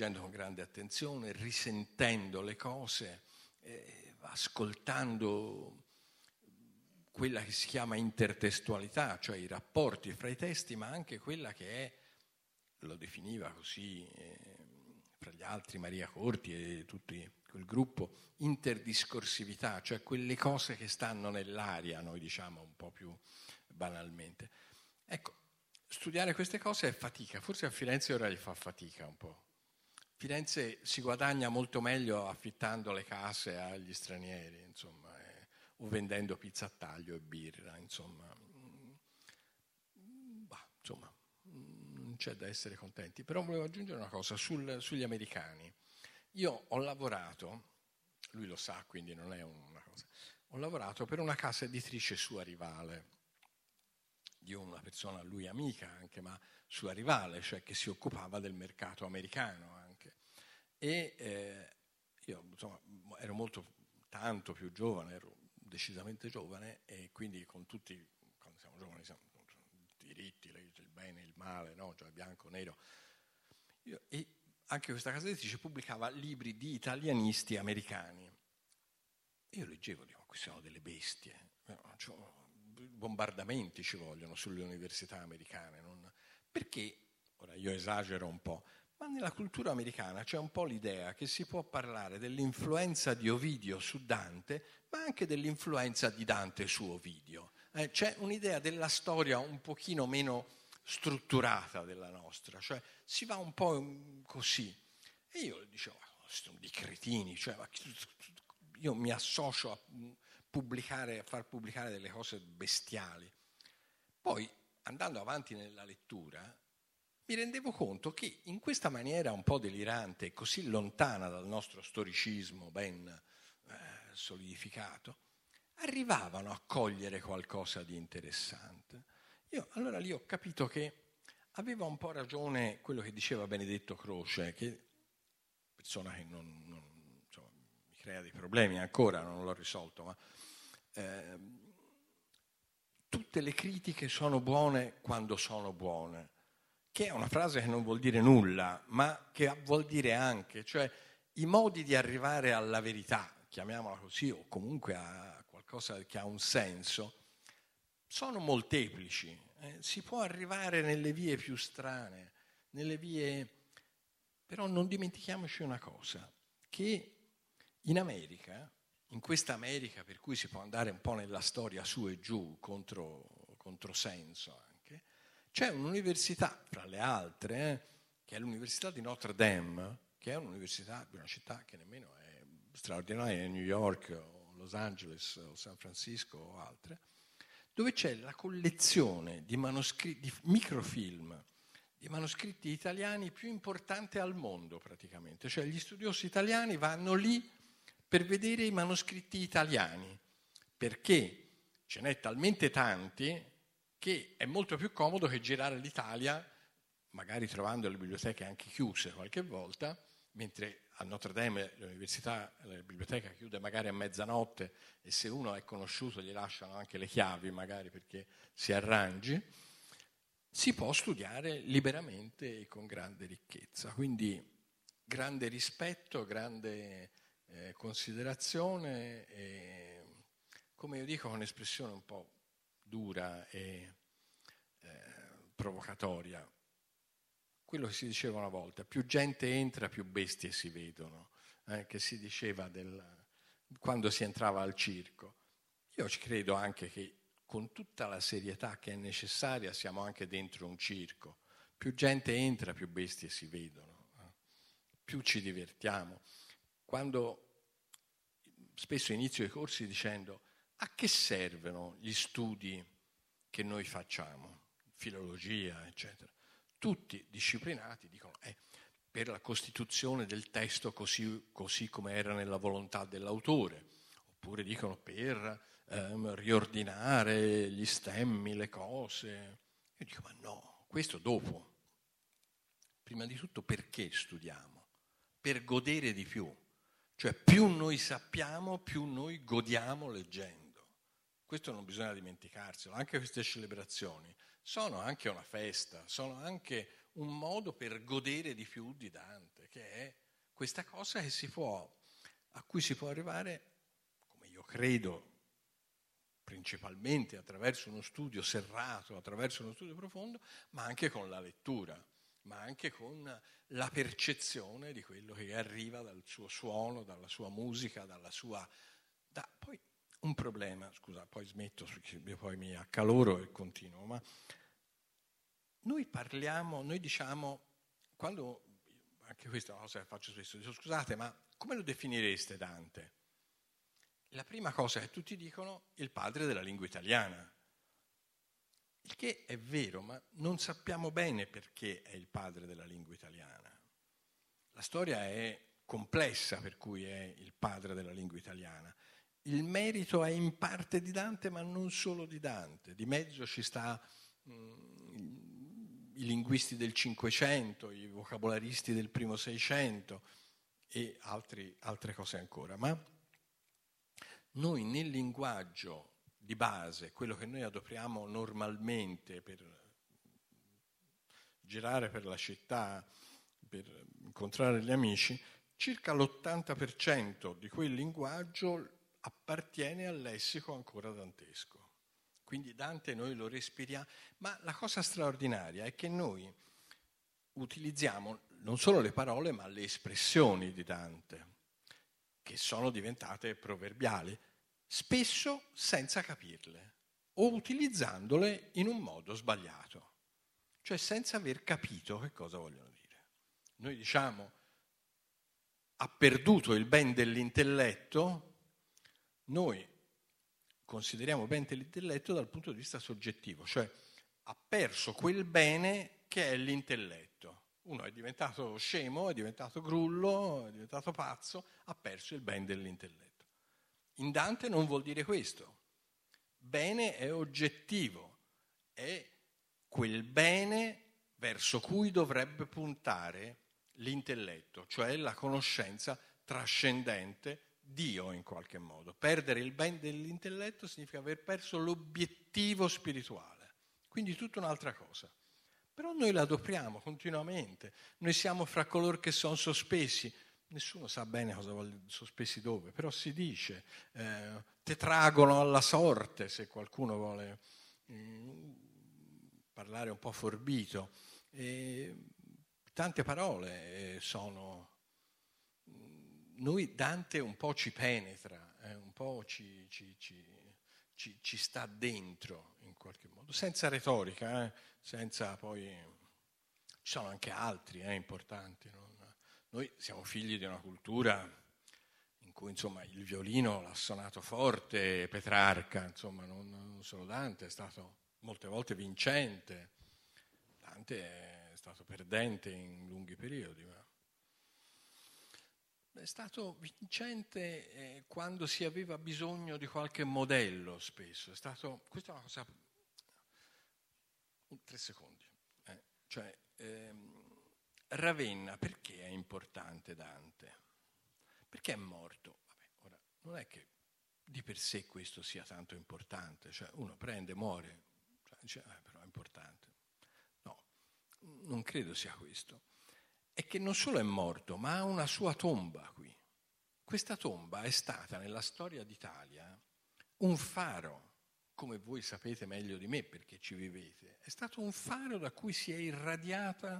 risentendo le cose, ascoltando quella che si chiama intertestualità, cioè i rapporti fra i testi, ma anche quella che è, lo definiva così fra gli altri Maria Corti e tutto quel gruppo, interdiscorsività, cioè quelle cose che stanno nell'aria, noi diciamo un po' più banalmente. Ecco, studiare queste cose è fatica, forse a Firenze ora gli fa fatica un po'. Firenze si guadagna molto meglio affittando le case agli stranieri, insomma, o vendendo pizza a taglio e birra, insomma. Non c'è da essere contenti. Però volevo aggiungere una cosa sugli americani. Io ho lavorato, lui lo sa, quindi non è una cosa, ho lavorato per una casa editrice sua rivale, di una persona a lui amica anche, ma sua rivale, cioè che si occupava del mercato americano anche. E io insomma ero tanto più giovane, ero decisamente giovane, e quindi con tutti, quando siamo giovani siamo diritti, il bene, il male, no? Cioè bianco, nero. E anche questa casa editrice pubblicava libri di italianisti americani. E io leggevo, dico, queste sono delle bestie, bombardamenti ci vogliono sulle università americane, perché, ora io esagero un po', ma nella cultura americana c'è un po' l'idea che si può parlare dell'influenza di Ovidio su Dante, ma anche dell'influenza di Dante su Ovidio. C'è un'idea della storia un pochino meno strutturata della nostra, cioè si va un po' così. E io dicevo, sono di cretini, cioè, io mi associo a far pubblicare delle cose bestiali. Poi, andando avanti nella lettura, mi rendevo conto che in questa maniera un po' delirante e così lontana dal nostro storicismo ben solidificato, arrivavano a cogliere qualcosa di interessante. Io allora lì ho capito che aveva un po' ragione quello che diceva Benedetto Croce, che persona che insomma, mi crea dei problemi ancora, non l'ho risolto, ma tutte le critiche sono buone quando sono buone, che è una frase che non vuol dire nulla, ma che vuol dire anche, cioè i modi di arrivare alla verità, chiamiamola così, o comunque a qualcosa che ha un senso, sono molteplici. Si può arrivare nelle vie più strane, nelle vie... Però non dimentichiamoci una cosa, che in America, in questa America per cui si può andare un po' nella storia su e giù, controsenso anche, c'è un'università, fra le altre, che è l'Università di Notre Dame, che è un'università di una città che nemmeno è straordinaria, New York o Los Angeles o San Francisco o altre, dove c'è la collezione di manoscritti, di microfilm, di manoscritti italiani più importante al mondo praticamente. Cioè gli studiosi italiani vanno lì per vedere i manoscritti italiani, perché ce n'è talmente tanti che è molto più comodo che girare l'Italia, magari trovando le biblioteche anche chiuse qualche volta, mentre a Notre Dame la biblioteca chiude magari a mezzanotte e se uno è conosciuto gli lasciano anche le chiavi magari perché si arrangi, si può studiare liberamente e con grande ricchezza. Quindi grande rispetto, grande considerazione e, come io dico con espressione un po' dura e provocatoria, quello che si diceva una volta, più gente entra, più bestie si vedono, che si diceva quando si entrava al circo. Io ci credo anche che con tutta la serietà che è necessaria siamo anche dentro un circo. Più gente entra, più bestie si vedono, più ci divertiamo. Quando spesso inizio i corsi dicendo a che servono gli studi che noi facciamo, filologia, eccetera. Tutti disciplinati dicono per la costituzione del testo così come era nella volontà dell'autore, oppure dicono per riordinare gli stemmi, le cose. Io dico ma no, questo dopo. Prima di tutto perché studiamo? Per godere di più. Cioè più noi sappiamo, più noi godiamo leggendo. Questo non bisogna dimenticarselo. Anche queste celebrazioni sono anche una festa, sono anche un modo per godere di più di Dante, che è questa cosa a cui si può arrivare, come io credo, principalmente attraverso uno studio serrato, attraverso uno studio profondo, ma anche con la lettura, ma anche con la percezione di quello che arriva dal suo suono, dalla sua musica, dalla sua... Poi un problema, scusa, poi smetto, poi mi accaloro e continuo, ma noi diciamo, quando, anche questa è una cosa che faccio spesso, dico scusate, ma come lo definireste Dante? La prima cosa che tutti dicono, il padre della lingua italiana. Il che è vero, ma non sappiamo bene perché è il padre della lingua italiana. La storia è complessa per cui è il padre della lingua italiana. Il merito è in parte di Dante, ma non solo di Dante. Di mezzo ci sta i linguisti del Cinquecento, i vocabolaristi del primo Seicento e altre cose ancora. Ma noi nel linguaggio di base, quello che noi adoperiamo normalmente per girare per la città, per incontrare gli amici, circa l'80% di quel linguaggio appartiene al lessico ancora dantesco. Quindi Dante noi lo respiriamo, ma la cosa straordinaria è che noi utilizziamo non solo le parole ma le espressioni di Dante, che sono diventate proverbiali, spesso senza capirle o utilizzandole in un modo sbagliato, cioè senza aver capito che cosa vogliono dire. Noi diciamo ha perduto il ben dell'intelletto, noi consideriamo ben dell'intelletto dal punto di vista soggettivo, cioè ha perso quel bene che è l'intelletto. Uno è diventato scemo, è diventato grullo, è diventato pazzo, ha perso il ben dell'intelletto. In Dante non vuol dire questo. Bene è oggettivo, è quel bene verso cui dovrebbe puntare l'intelletto, cioè la conoscenza trascendente, Dio in qualche modo. Perdere il ben dell'intelletto significa aver perso l'obiettivo spirituale, quindi tutta un'altra cosa. Però noi la adoperiamo continuamente, noi siamo fra coloro che sono sospesi, nessuno sa bene cosa vuol dire sospesi dove, però si dice, tetragono alla sorte, se qualcuno vuole parlare un po' forbito. Tante parole sono... Noi Dante un po' ci penetra, un po' ci sta dentro in qualche modo, senza retorica, senza poi... Ci sono anche altri importanti. Noi siamo figli di una cultura in cui insomma il violino l'ha suonato forte Petrarca, insomma non solo Dante, è stato molte volte vincente, Dante è stato perdente in lunghi periodi, ma è stato vincente quando si aveva bisogno di qualche modello spesso. Questa è una cosa... 3 secondi. Ravenna, perché è importante Dante? Perché è morto? Vabbè, ora, non è che di per sé questo sia tanto importante, cioè uno prende, muore, cioè, dice, però è importante. No, non credo sia questo. È che non solo è morto, ma ha una sua tomba qui. Questa tomba è stata nella storia d'Italia un faro, come voi sapete meglio di me perché ci vivete, è stato un faro da cui si è irradiata,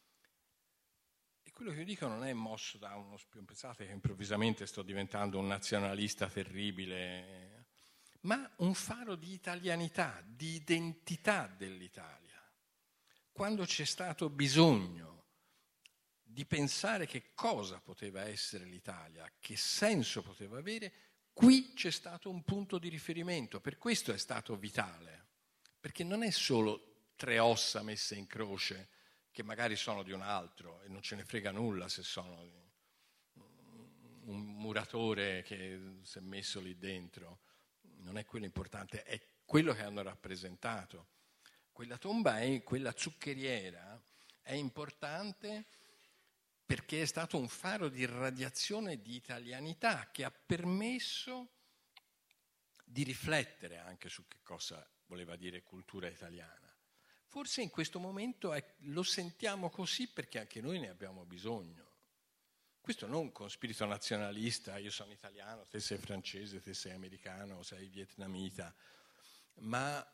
e quello che io dico non è mosso da uno spione, pensate che improvvisamente sto diventando un nazionalista terribile, ma un faro di italianità, di identità dell'Italia. Quando c'è stato bisogno di pensare che cosa poteva essere l'Italia, che senso poteva avere, qui c'è stato un punto di riferimento, per questo è stato vitale, perché non è solo 3 ossa messe in croce che magari sono di un altro e non ce ne frega nulla se sono un muratore che si è messo lì dentro, non è quello importante, è quello che hanno rappresentato. Quella tomba, quella zuccheriera, è importante perché è stato un faro di irradiazione di italianità che ha permesso di riflettere anche su che cosa voleva dire cultura italiana. Forse in questo momento lo sentiamo così perché anche noi ne abbiamo bisogno. Questo non con spirito nazionalista, io sono italiano, te sei francese, te sei americano, sei vietnamita, ma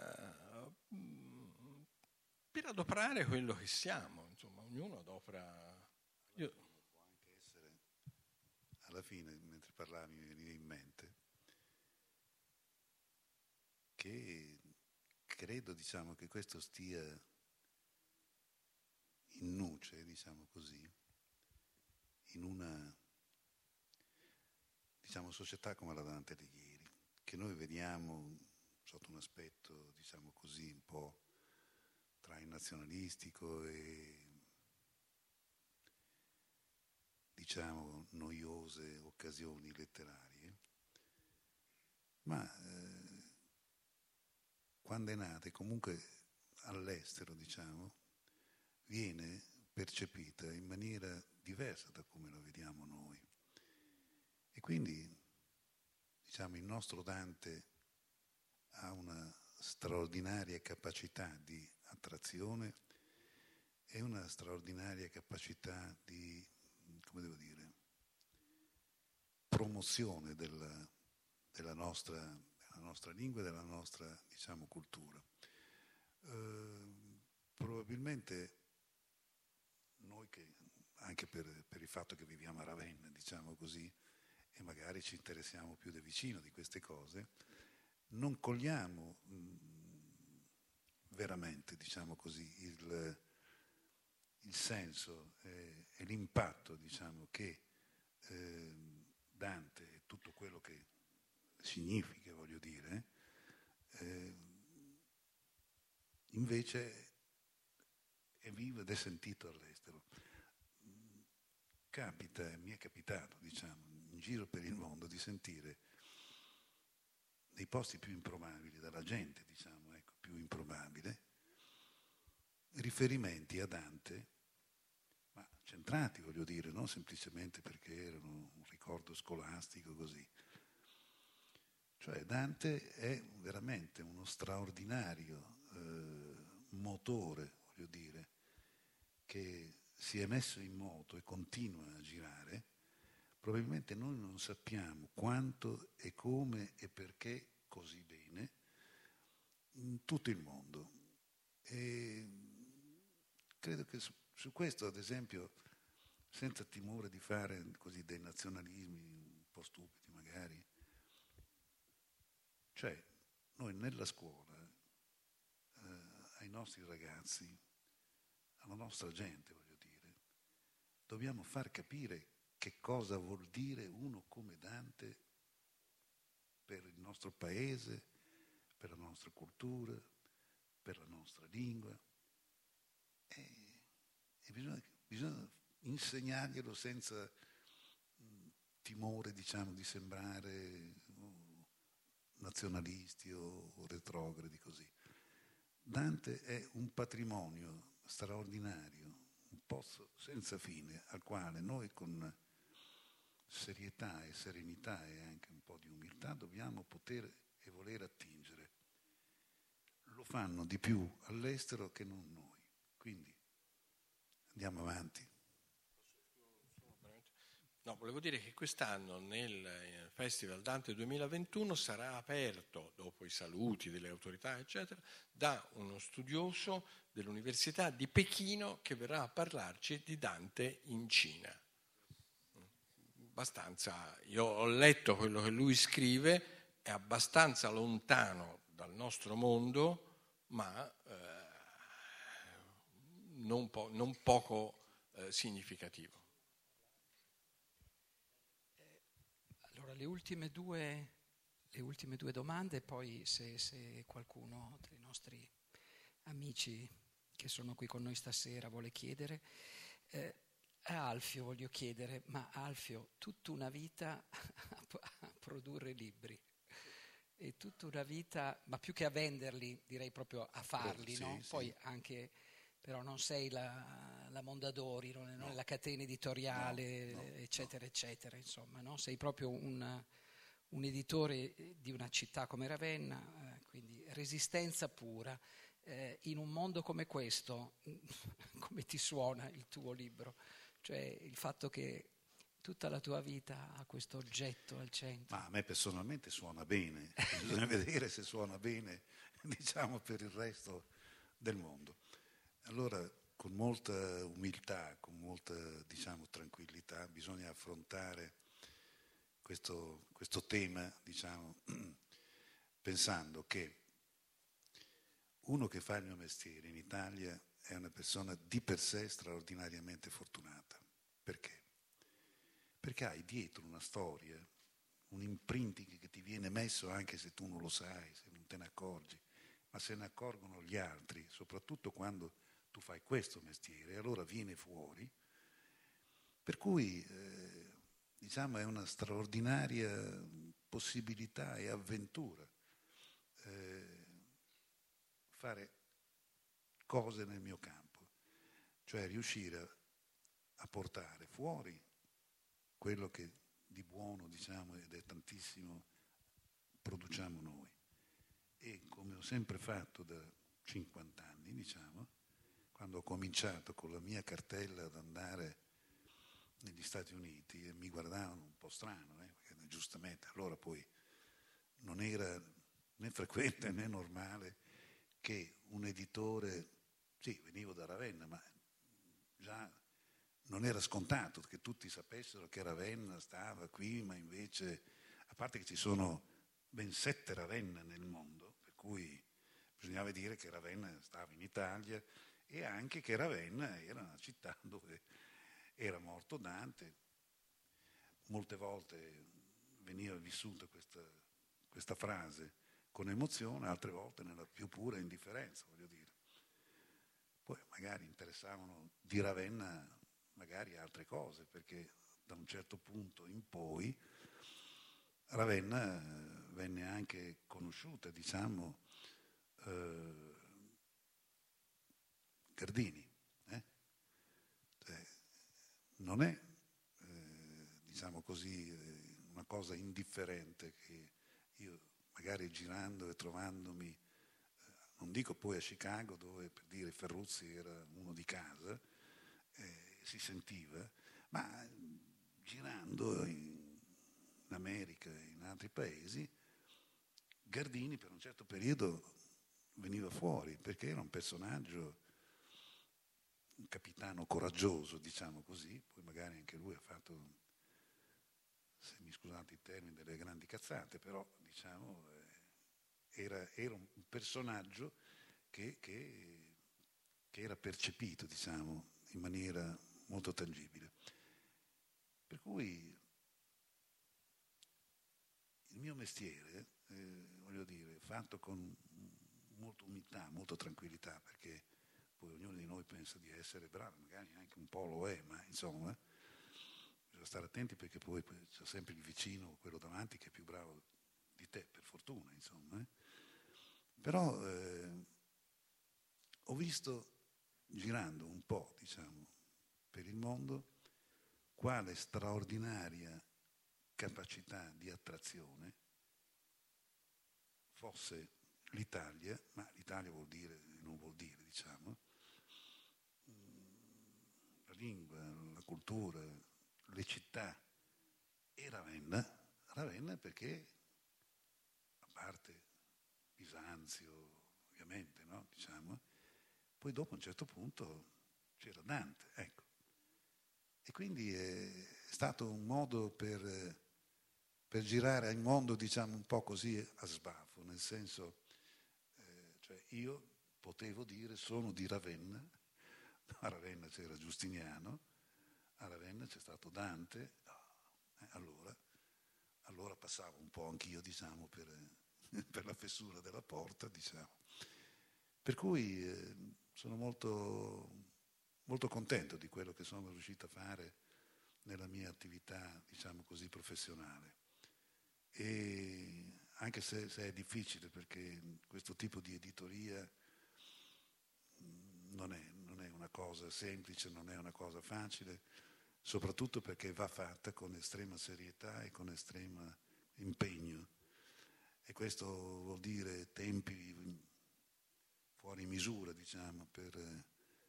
per adoperare quello che siamo, insomma, ognuno adopera... Può anche essere, alla fine, mentre parlavi mi veniva in mente, che credo, diciamo, che questo stia in nuce, diciamo così, in una, diciamo, società come la Dante Alighieri, che noi vediamo sotto un aspetto, diciamo così, un po' tra il nazionalistico e, diciamo, noiose occasioni letterarie, ma quando è nata e comunque all'estero, diciamo, viene percepita in maniera diversa da come la vediamo noi. E quindi, diciamo, il nostro Dante ha una straordinaria capacità di attrazione e una straordinaria capacità di, come devo dire, promozione della nostra lingua e della nostra, diciamo, cultura. Probabilmente noi che, anche per il fatto che viviamo a Ravenna, diciamo così, e magari ci interessiamo più da vicino di queste cose, non cogliamo veramente, diciamo così, il senso e l'impatto, diciamo, che Dante e tutto quello che significa, voglio dire, invece è vivo ed è sentito all'estero. Mi è capitato, diciamo, in giro per il mondo di sentire nei posti più improbabili, dalla gente, diciamo, ecco, più improbabile, riferimenti a Dante, ma centrati, voglio dire, non semplicemente perché erano un ricordo scolastico così. Cioè Dante è veramente uno straordinario motore, voglio dire, che si è messo in moto e continua a girare. Probabilmente noi non sappiamo quanto e come e perché così bene in tutto il mondo. E credo che su questo, ad esempio, senza timore di fare così dei nazionalismi un po' stupidi magari, cioè noi nella scuola, ai nostri ragazzi, alla nostra gente, voglio dire, dobbiamo far capire che cosa vuol dire uno come Dante per il nostro paese, per la nostra cultura, per la nostra lingua. E bisogna insegnarglielo senza timore, diciamo, di sembrare nazionalisti o retrogradi così. Dante è un patrimonio straordinario, un pozzo senza fine al quale noi con serietà e serenità e anche un po' di umiltà dobbiamo poter e voler attingere. Lo fanno di più all'estero che non noi. Quindi andiamo avanti. No, volevo dire che quest'anno nel Festival Dante 2021 sarà aperto, dopo i saluti delle autorità, eccetera, da uno studioso dell'Università di Pechino che verrà a parlarci di Dante in Cina. Abbastanza, io ho letto quello che lui scrive, è abbastanza lontano dal nostro mondo, ma non poco significativo. Allora, le ultime due domande, poi se qualcuno dei nostri amici che sono qui con noi stasera vuole chiedere. A Alfio voglio chiedere, ma Alfio, tutta una vita a produrre libri e tutta una vita, ma più che a venderli, direi proprio a farli, Sì, no? sì. Poi anche, però non sei la Mondadori, non è la catena editoriale, eccetera, eccetera, insomma, no? Sei proprio un editore di una città come Ravenna, quindi resistenza pura. In un mondo come questo, come ti suona il tuo libro? Cioè il fatto che tutta la tua vita ha questo oggetto al centro. Ma a me personalmente suona bene, bisogna vedere se suona bene, diciamo, per il resto del mondo. Allora, con molta umiltà, con molta, diciamo, tranquillità, bisogna affrontare questo tema, diciamo, pensando che uno che fa il mio mestiere in Italia è una persona di per sé straordinariamente fortunata. Perché? Perché hai dietro una storia, un imprinting che ti viene messo anche se tu non lo sai, se non te ne accorgi, ma se ne accorgono gli altri, soprattutto quando tu fai questo mestiere, allora viene fuori. Per cui, diciamo, è una straordinaria possibilità e avventura fare cose nel mio campo, cioè riuscire a portare fuori quello che di buono, diciamo, ed è tantissimo, produciamo noi. E come ho sempre fatto da 50 anni, diciamo, quando ho cominciato con la mia cartella ad andare negli Stati Uniti e mi guardavano un po' strano, perché giustamente allora poi non era né frequente né normale che un editore, sì, venivo da Ravenna, ma già non era scontato che tutti sapessero che Ravenna stava qui, ma invece, a parte che ci sono ben 7 Ravenna nel mondo, per cui bisognava dire che Ravenna stava in Italia e anche che Ravenna era una città dove era morto Dante. molte volte veniva vissuta questa frase con emozione, altre volte nella più pura indifferenza, voglio dire. Poi magari interessavano di Ravenna magari altre cose, perché da un certo punto in poi Ravenna venne anche conosciuta, diciamo, Gardini. Cioè, non è, diciamo così, una cosa indifferente che io magari girando e trovandomi, non dico poi a Chicago dove per dire Ferruzzi era uno di casa, si sentiva, ma girando in America e in altri paesi, Gardini per un certo periodo veniva fuori perché era un personaggio, un capitano coraggioso, diciamo così, poi magari anche lui ha fatto, se mi scusate i termini, delle grandi cazzate, però diciamo era un personaggio che era percepito, diciamo, in maniera molto tangibile. Per cui il mio mestiere, voglio dire, fatto con molta umiltà, molta tranquillità, perché poi ognuno di noi pensa di essere bravo, magari anche un po' lo è, ma insomma bisogna stare attenti perché poi c'è sempre il vicino, quello davanti, che è più bravo di te, per fortuna, insomma. Però ho visto, girando un po', diciamo, per il mondo, quale straordinaria capacità di attrazione fosse l'Italia, ma l'Italia vuol dire, non vuol dire, diciamo, la lingua, la cultura, le città e Ravenna perché, a parte Bisanzio, ovviamente, no? Diciamo, poi dopo a un certo punto c'era Dante, ecco. E quindi è stato un modo per girare il mondo, diciamo, un po' così a sbafo, nel senso, cioè io potevo dire sono di Ravenna, a Ravenna c'era Giustiniano, a Ravenna c'è stato Dante, allora passavo un po' anch'io, diciamo, per la fessura della porta, diciamo. Per cui sono molto, molto contento di quello che sono riuscito a fare nella mia attività, diciamo così, professionale. E anche se è difficile, perché questo tipo di editoria non è una cosa semplice, non è una cosa facile, soprattutto perché va fatta con estrema serietà e con estremo impegno. E questo vuol dire tempi fuori misura, diciamo, per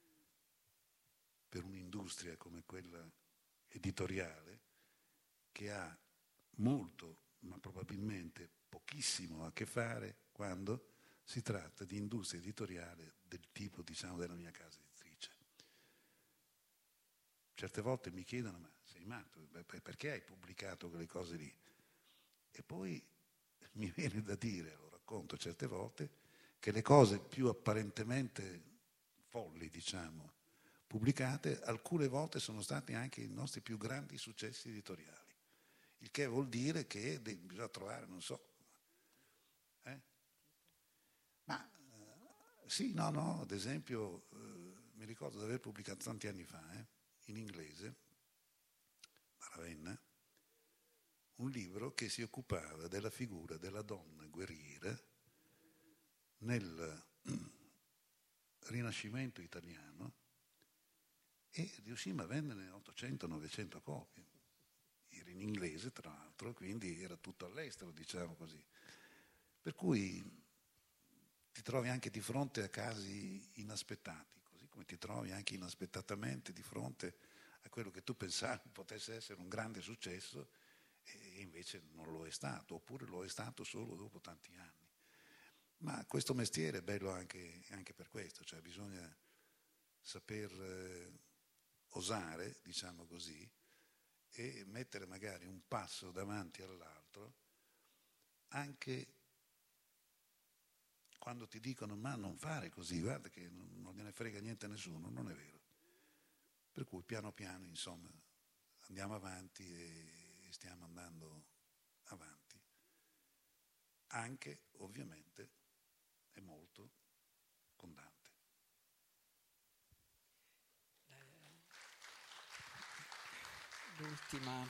un'industria come quella editoriale, che ha molto, ma probabilmente pochissimo a che fare quando si tratta di industria editoriale del tipo, diciamo, della mia casa editrice. Certe volte mi chiedono, ma sei matto, perché hai pubblicato quelle cose lì? E poi mi viene da dire, lo racconto certe volte, che le cose più apparentemente folli, diciamo, pubblicate, alcune volte sono stati anche i nostri più grandi successi editoriali. Il che vuol dire che bisogna trovare, non so, ma sì, no, ad esempio mi ricordo di aver pubblicato tanti anni fa, in inglese, a Ravenna, un libro che si occupava della figura della donna guerriera nel Rinascimento italiano, e riuscimmo a venderne 800-900 copie. Era in inglese, tra l'altro, quindi era tutto all'estero, diciamo così. Per cui ti trovi anche di fronte a casi inaspettati, così come ti trovi anche inaspettatamente di fronte a quello che tu pensavi potesse essere un grande successo e invece non lo è stato, oppure lo è stato solo dopo tanti anni. Ma questo mestiere è bello anche per questo, cioè bisogna saper osare, diciamo così, e mettere magari un passo davanti all'altro, anche quando ti dicono ma non fare così, guarda che non gliene frega niente a nessuno, non è vero. Per cui piano piano, insomma, andiamo avanti e stiamo andando avanti, anche ovviamente è molto con Dante. L'ultima.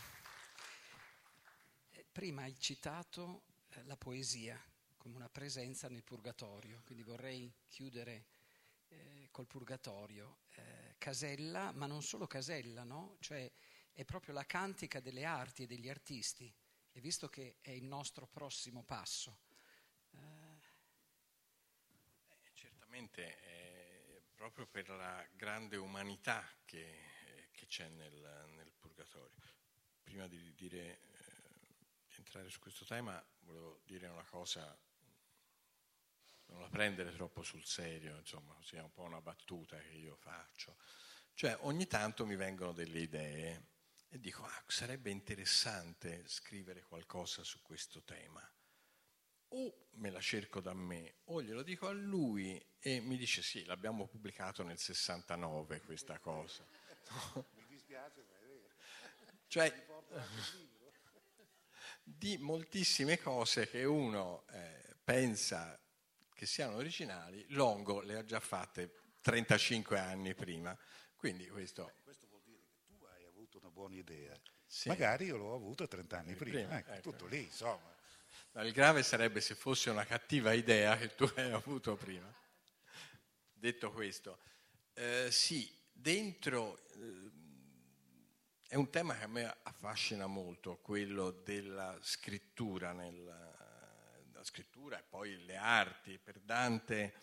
Prima hai citato la poesia come una presenza nel purgatorio, quindi vorrei chiudere col purgatorio. Casella, ma non solo Casella, no? Cioè è proprio la cantica delle arti e degli artisti, e visto che è il nostro prossimo passo. Certamente, proprio per la grande umanità che c'è nel purgatorio. Prima di entrare su questo tema, volevo dire una cosa, non la prendere troppo sul serio, insomma, sia un po' una battuta che io faccio. Cioè, ogni tanto mi vengono delle idee e dico, sarebbe interessante scrivere qualcosa su questo tema. O me la cerco da me, o glielo dico a lui e mi dice sì, l'abbiamo pubblicato nel 69 questa cosa. Mi dispiace, ma è vero. Cioè, di moltissime cose che uno pensa che siano originali, Longo le ha già fatte 35 anni prima. Quindi questo vuol dire che tu hai avuto una buona idea. Sì. Magari io l'ho avuto 30 anni prima. Ecco. Tutto lì, insomma. Ma il grave sarebbe se fosse una cattiva idea che tu hai avuto prima. Detto questo, sì, dentro è un tema che a me affascina molto, quello della scrittura, la scrittura e poi le arti. Per Dante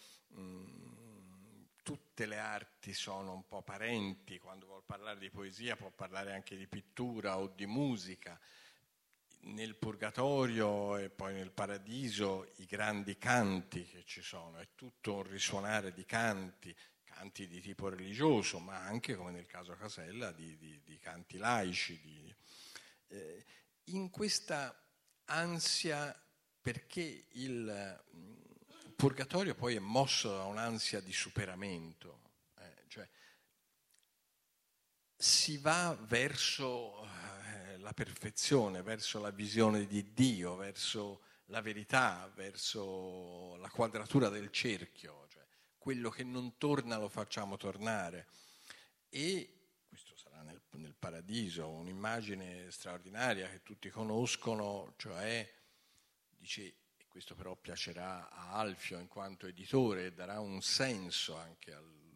tutte le arti sono un po' parenti, quando vuol parlare di poesia può parlare anche di pittura o di musica. Nel purgatorio e poi nel paradiso i grandi canti che ci sono, è tutto un risuonare di canti di tipo religioso, ma anche, come nel caso Casella, di canti laici. In questa ansia, perché il purgatorio poi è mosso da un'ansia di superamento, cioè si va verso la perfezione, verso la visione di Dio, verso la verità, verso la quadratura del cerchio, cioè quello che non torna lo facciamo tornare. E questo sarà nel paradiso, un'immagine straordinaria che tutti conoscono, cioè, dice, e questo però piacerà a Alfio in quanto editore e darà un senso anche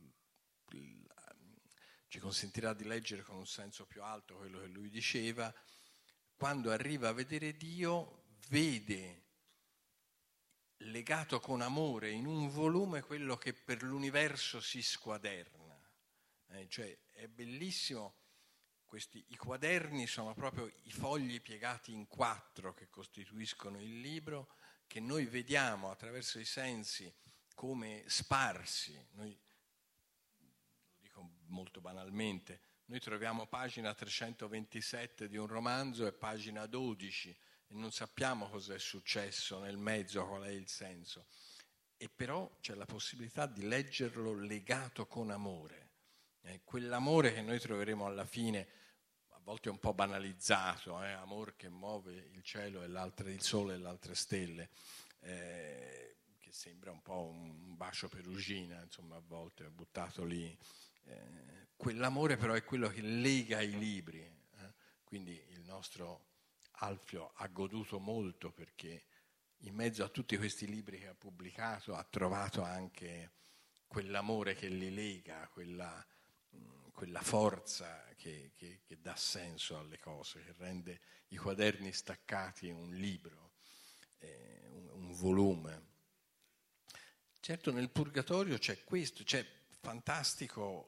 ci consentirà di leggere con un senso più alto quello che lui diceva. Quando arriva a vedere Dio, vede legato con amore in un volume quello che per l'universo si squaderna. Cioè è bellissimo, i quaderni sono proprio i fogli piegati in 4 che costituiscono il libro, che noi vediamo attraverso i sensi come sparsi. Noi, lo dico molto banalmente, noi troviamo pagina 327 di un romanzo e pagina 12 e non sappiamo cosa è successo nel mezzo, qual è il senso. E però c'è la possibilità di leggerlo legato con amore. Quell'amore che noi troveremo alla fine, a volte un po' banalizzato, amor che muove il cielo e il sole e le altre stelle, che sembra un po' un bacio perugina, insomma, a volte buttato lì. Quell'amore però è quello che lega i libri, quindi il nostro Alfio ha goduto molto perché in mezzo a tutti questi libri che ha pubblicato ha trovato anche quell'amore che li lega, quella forza che dà senso alle cose, che rende i quaderni staccati un libro, un volume. Certo, nel purgatorio c'è questo, c'è fantastico,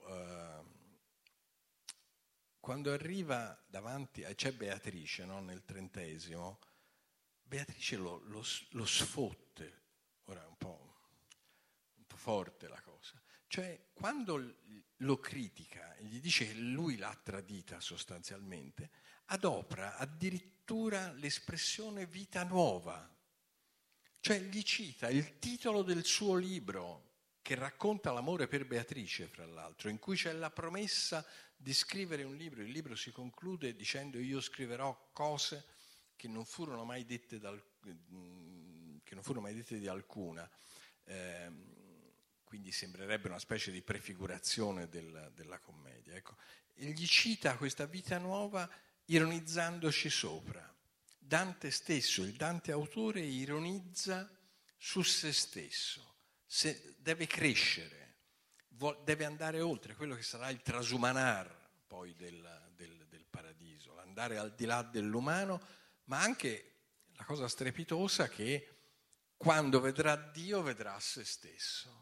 quando arriva davanti, c'è Beatrice, no? Nel 30°, Beatrice lo sfotte, ora è un po' forte la cosa, cioè quando lo critica e gli dice che lui l'ha tradita sostanzialmente, adopera addirittura l'espressione vita nuova, cioè gli cita il titolo del suo libro, che racconta l'amore per Beatrice, fra l'altro, in cui c'è la promessa di scrivere un libro. Il libro si conclude dicendo: io scriverò cose che non furono mai dette di alcuna. Quindi sembrerebbe una specie di prefigurazione della commedia. Ecco. E gli cita questa vita nuova ironizzandoci sopra. Dante stesso, il Dante autore, ironizza su se stesso. Deve crescere, deve andare oltre quello che sarà il trasumanar poi del paradiso, l'andare al di là dell'umano, ma anche la cosa strepitosa che quando vedrà Dio vedrà se stesso.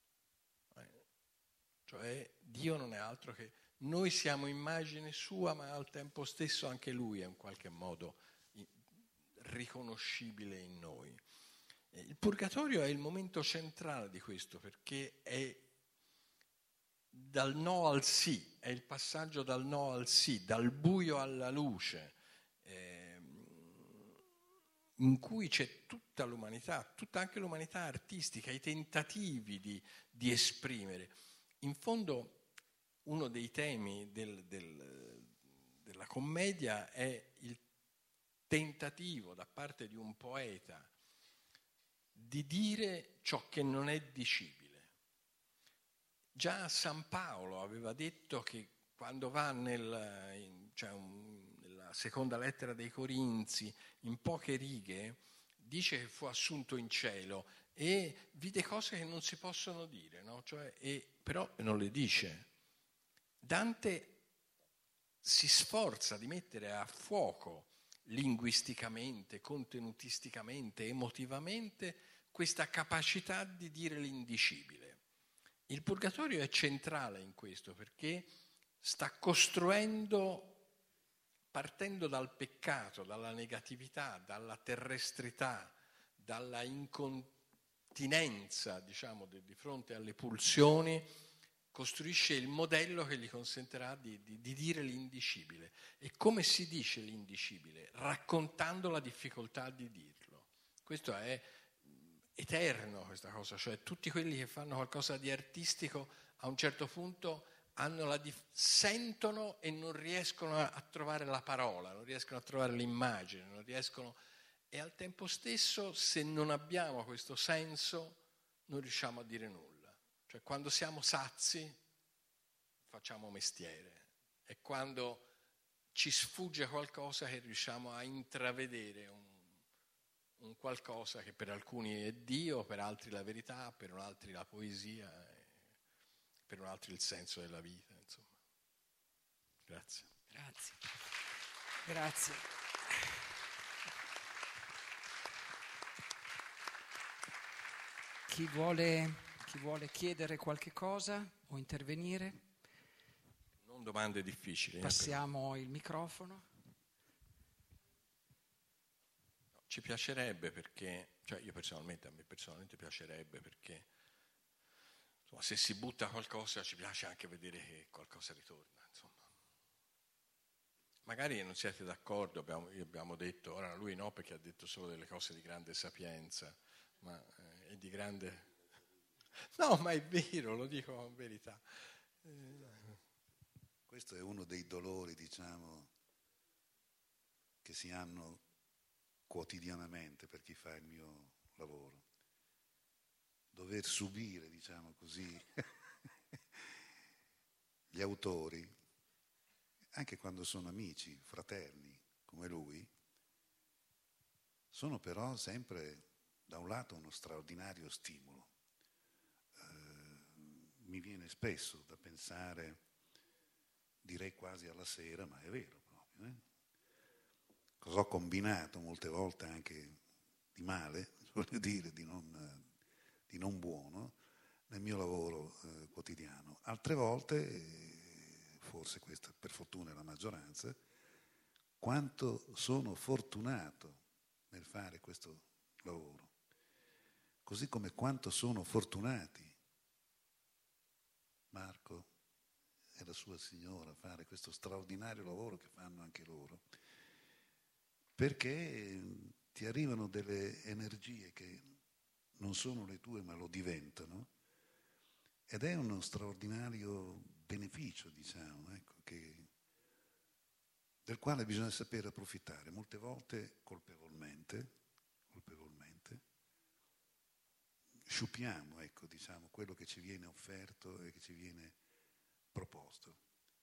Cioè Dio non è altro che noi siamo immagine sua, ma al tempo stesso anche lui è in qualche modo riconoscibile in noi. Il purgatorio è il momento centrale di questo, perché è dal no al sì, è il passaggio dal no al sì, dal buio alla luce, in cui c'è tutta l'umanità, tutta anche l'umanità artistica, i tentativi di esprimere. In fondo uno dei temi della commedia è il tentativo da parte di un poeta di dire ciò che non è dicibile. Già San Paolo aveva detto che quando va nella seconda lettera dei Corinzi, in poche righe, dice che fu assunto in cielo e vide cose che non si possono dire, no? Però non le dice. Dante si sforza di mettere a fuoco linguisticamente, contenutisticamente, emotivamente questa capacità di dire l'indicibile. Il purgatorio è centrale in questo perché sta costruendo, partendo dal peccato, dalla negatività, dalla terrestrità, dalla incontinenza, diciamo, di fronte alle pulsioni, costruisce il modello che gli consentirà di dire l'indicibile. E come si dice l'indicibile? Raccontando la difficoltà di dirlo. Questo è eterno, questa cosa, cioè tutti quelli che fanno qualcosa di artistico a un certo punto sentono e non riescono a trovare la parola, non riescono a trovare l'immagine, non riescono, e al tempo stesso, se non abbiamo questo senso, non riusciamo a dire nulla. Cioè quando siamo sazi facciamo mestiere, e quando ci sfugge qualcosa che riusciamo a intravedere un qualcosa che per alcuni è Dio, per altri la verità, per altri la poesia, per un altro il senso della vita, insomma. Grazie. Grazie. Chi vuole chiedere qualche cosa o intervenire? Non domande difficili. Passiamo il microfono. Ci piacerebbe perché, a me personalmente piacerebbe perché insomma, se si butta qualcosa ci piace anche vedere che qualcosa ritorna, insomma. Magari non siete d'accordo, abbiamo detto, ora lui no perché ha detto solo delle cose di grande sapienza, ma è di grande... No, ma è vero, lo dico con verità. Questo è uno dei dolori, diciamo, che si hanno quotidianamente per chi fa il mio lavoro. Dover subire, diciamo così, gli autori, anche quando sono amici, fraterni, come lui, sono però sempre, da un lato, uno straordinario stimolo. Mi viene spesso da pensare, direi quasi alla sera, ma è vero proprio, cosa ho combinato molte volte anche di male, voglio dire, di non buono, nel mio lavoro quotidiano. Altre volte, forse questa per fortuna è la maggioranza, quanto sono fortunato nel fare questo lavoro, così come quanto sono fortunati Marco e la sua signora a fare questo straordinario lavoro che fanno anche loro, perché ti arrivano delle energie che non sono le tue ma lo diventano, ed è uno straordinario beneficio, diciamo, ecco, del quale bisogna sapere approfittare, molte volte colpevolmente, sciupiamo, ecco, diciamo, quello che ci viene offerto e che ci viene proposto.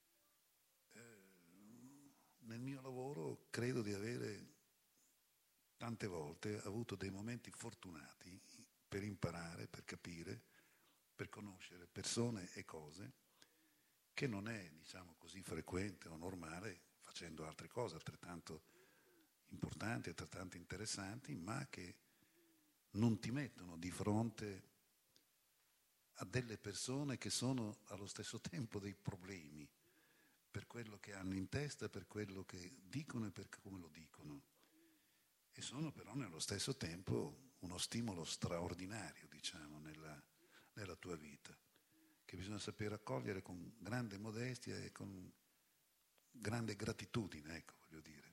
Nel mio lavoro credo di avere tante volte avuto dei momenti fortunati per imparare, per capire, per conoscere persone e cose che non è, diciamo così, frequente o normale facendo altre cose altrettanto importanti, altrettanto interessanti, ma che non ti mettono di fronte a delle persone che sono allo stesso tempo dei problemi per quello che hanno in testa, per quello che dicono e per come lo dicono. E sono però nello stesso tempo uno stimolo straordinario, diciamo, nella tua vita, che bisogna sapere accogliere con grande modestia e con grande gratitudine, ecco, voglio dire.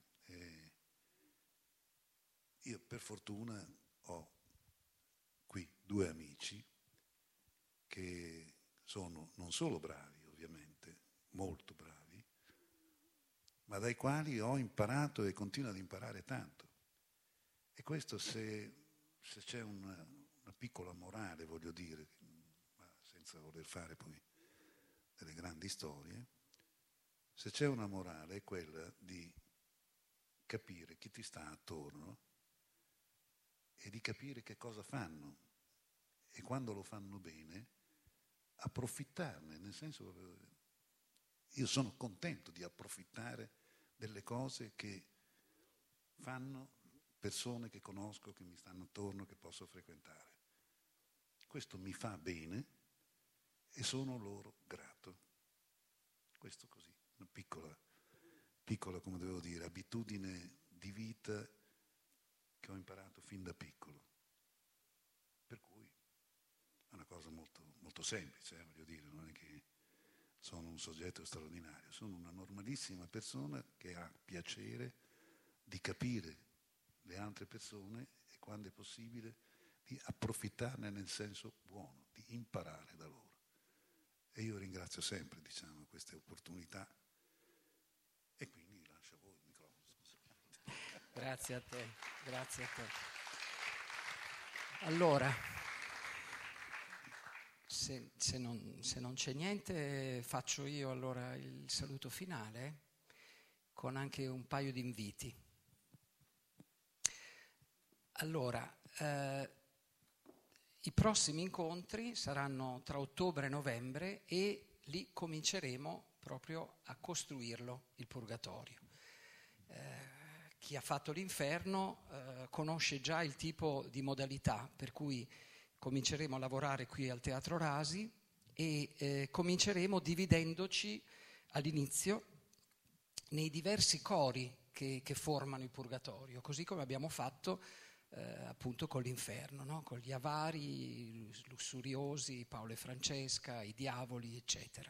Io per fortuna ho qui 2 amici che sono non solo bravi, ovviamente, molto bravi, ma dai quali ho imparato e continuo ad imparare tanto. E questo se c'è una piccola morale, voglio dire, ma senza voler fare poi delle grandi storie, se c'è una morale è quella di capire chi ti sta attorno e di capire che cosa fanno e quando lo fanno bene approfittarne, nel senso io sono contento di approfittare delle cose che fanno persone che conosco, che mi stanno attorno, che posso frequentare. Questo mi fa bene e sono loro grato. Questo così, una piccola, come devo dire, abitudine di vita che ho imparato fin da piccolo. Per cui è una cosa molto, molto semplice, voglio dire, non è che sono un soggetto straordinario, sono una normalissima persona che ha piacere di capire le altre persone e quando è possibile di approfittarne nel senso buono, di imparare da loro. E io ringrazio sempre, diciamo, queste opportunità e quindi lascio a voi il microfono. Grazie a te, grazie a te. Allora, se non c'è niente, faccio io allora il saluto finale con anche un paio di inviti. Allora, i prossimi incontri saranno tra ottobre e novembre e lì cominceremo proprio a costruirlo, il purgatorio. Chi ha fatto l'inferno conosce già il tipo di modalità, per cui cominceremo a lavorare qui al Teatro Rasi e cominceremo dividendoci all'inizio nei diversi cori che formano il purgatorio, così come abbiamo fatto appunto con l'inferno, no? Con gli avari, i lussuriosi, Paolo e Francesca, i diavoli, eccetera.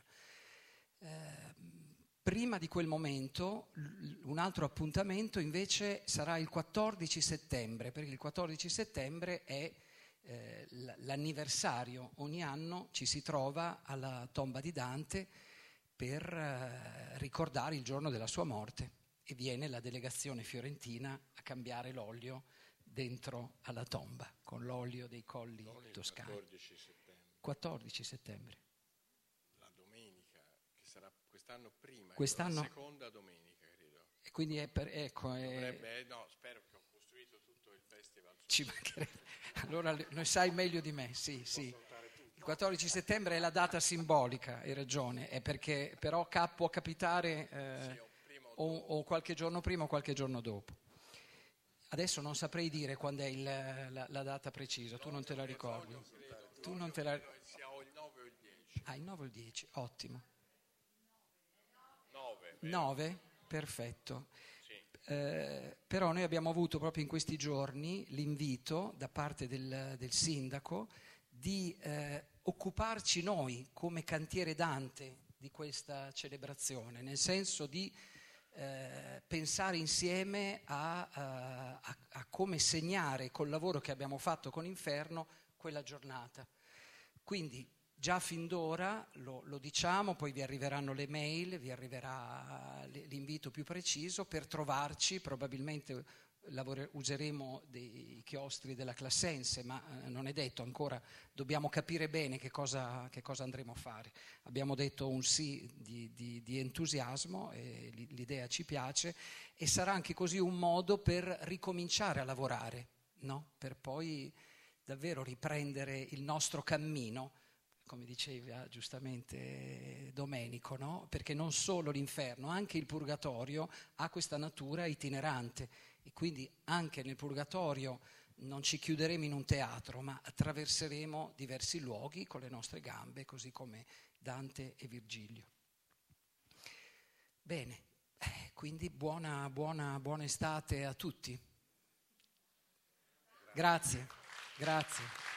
Prima di quel momento, un altro appuntamento invece sarà il 14 settembre, perché il 14 settembre è l'anniversario, ogni anno ci si trova alla tomba di Dante per ricordare il giorno della sua morte e viene la delegazione fiorentina a cambiare l'olio dentro alla tomba con l'olio dei colli toscani. 14 settembre. 14 settembre. La domenica, che sarà quest'anno prima, Quest'anno? la seconda domenica, credo. E quindi è per, ecco, No, spero che ho costruito tutto il festival. Ci mancherebbe. Allora lo sai meglio di me, sì. Il 14 settembre è la data simbolica, hai ragione, è perché però può capitare o qualche giorno prima o qualche giorno dopo. Adesso non saprei dire quando è la data precisa, tu non te la ricordi? Tu non te la... Siamo il 9 o il 10. Ah, il 9 o il 10, ottimo. 9? 9? Perfetto. Sì. Però noi abbiamo avuto proprio in questi giorni l'invito da parte del sindaco di occuparci noi come cantiere Dante di questa celebrazione, nel senso di pensare insieme a come segnare col lavoro che abbiamo fatto con Inferno quella giornata. Quindi già fin d'ora, lo diciamo, poi vi arriveranno le mail, vi arriverà l'invito più preciso per trovarci, probabilmente useremo dei chiostri della Classense, ma non è detto ancora, dobbiamo capire bene che cosa andremo a fare. Abbiamo detto un sì di entusiasmo, e l'idea ci piace, e sarà anche così un modo per ricominciare a lavorare, no? Per poi davvero riprendere il nostro cammino, come diceva giustamente Domenico, no? Perché non solo l'inferno, anche il purgatorio ha questa natura itinerante, e quindi anche nel purgatorio non ci chiuderemo in un teatro, ma attraverseremo diversi luoghi con le nostre gambe, così come Dante e Virgilio. Bene, quindi buona estate a tutti. Grazie.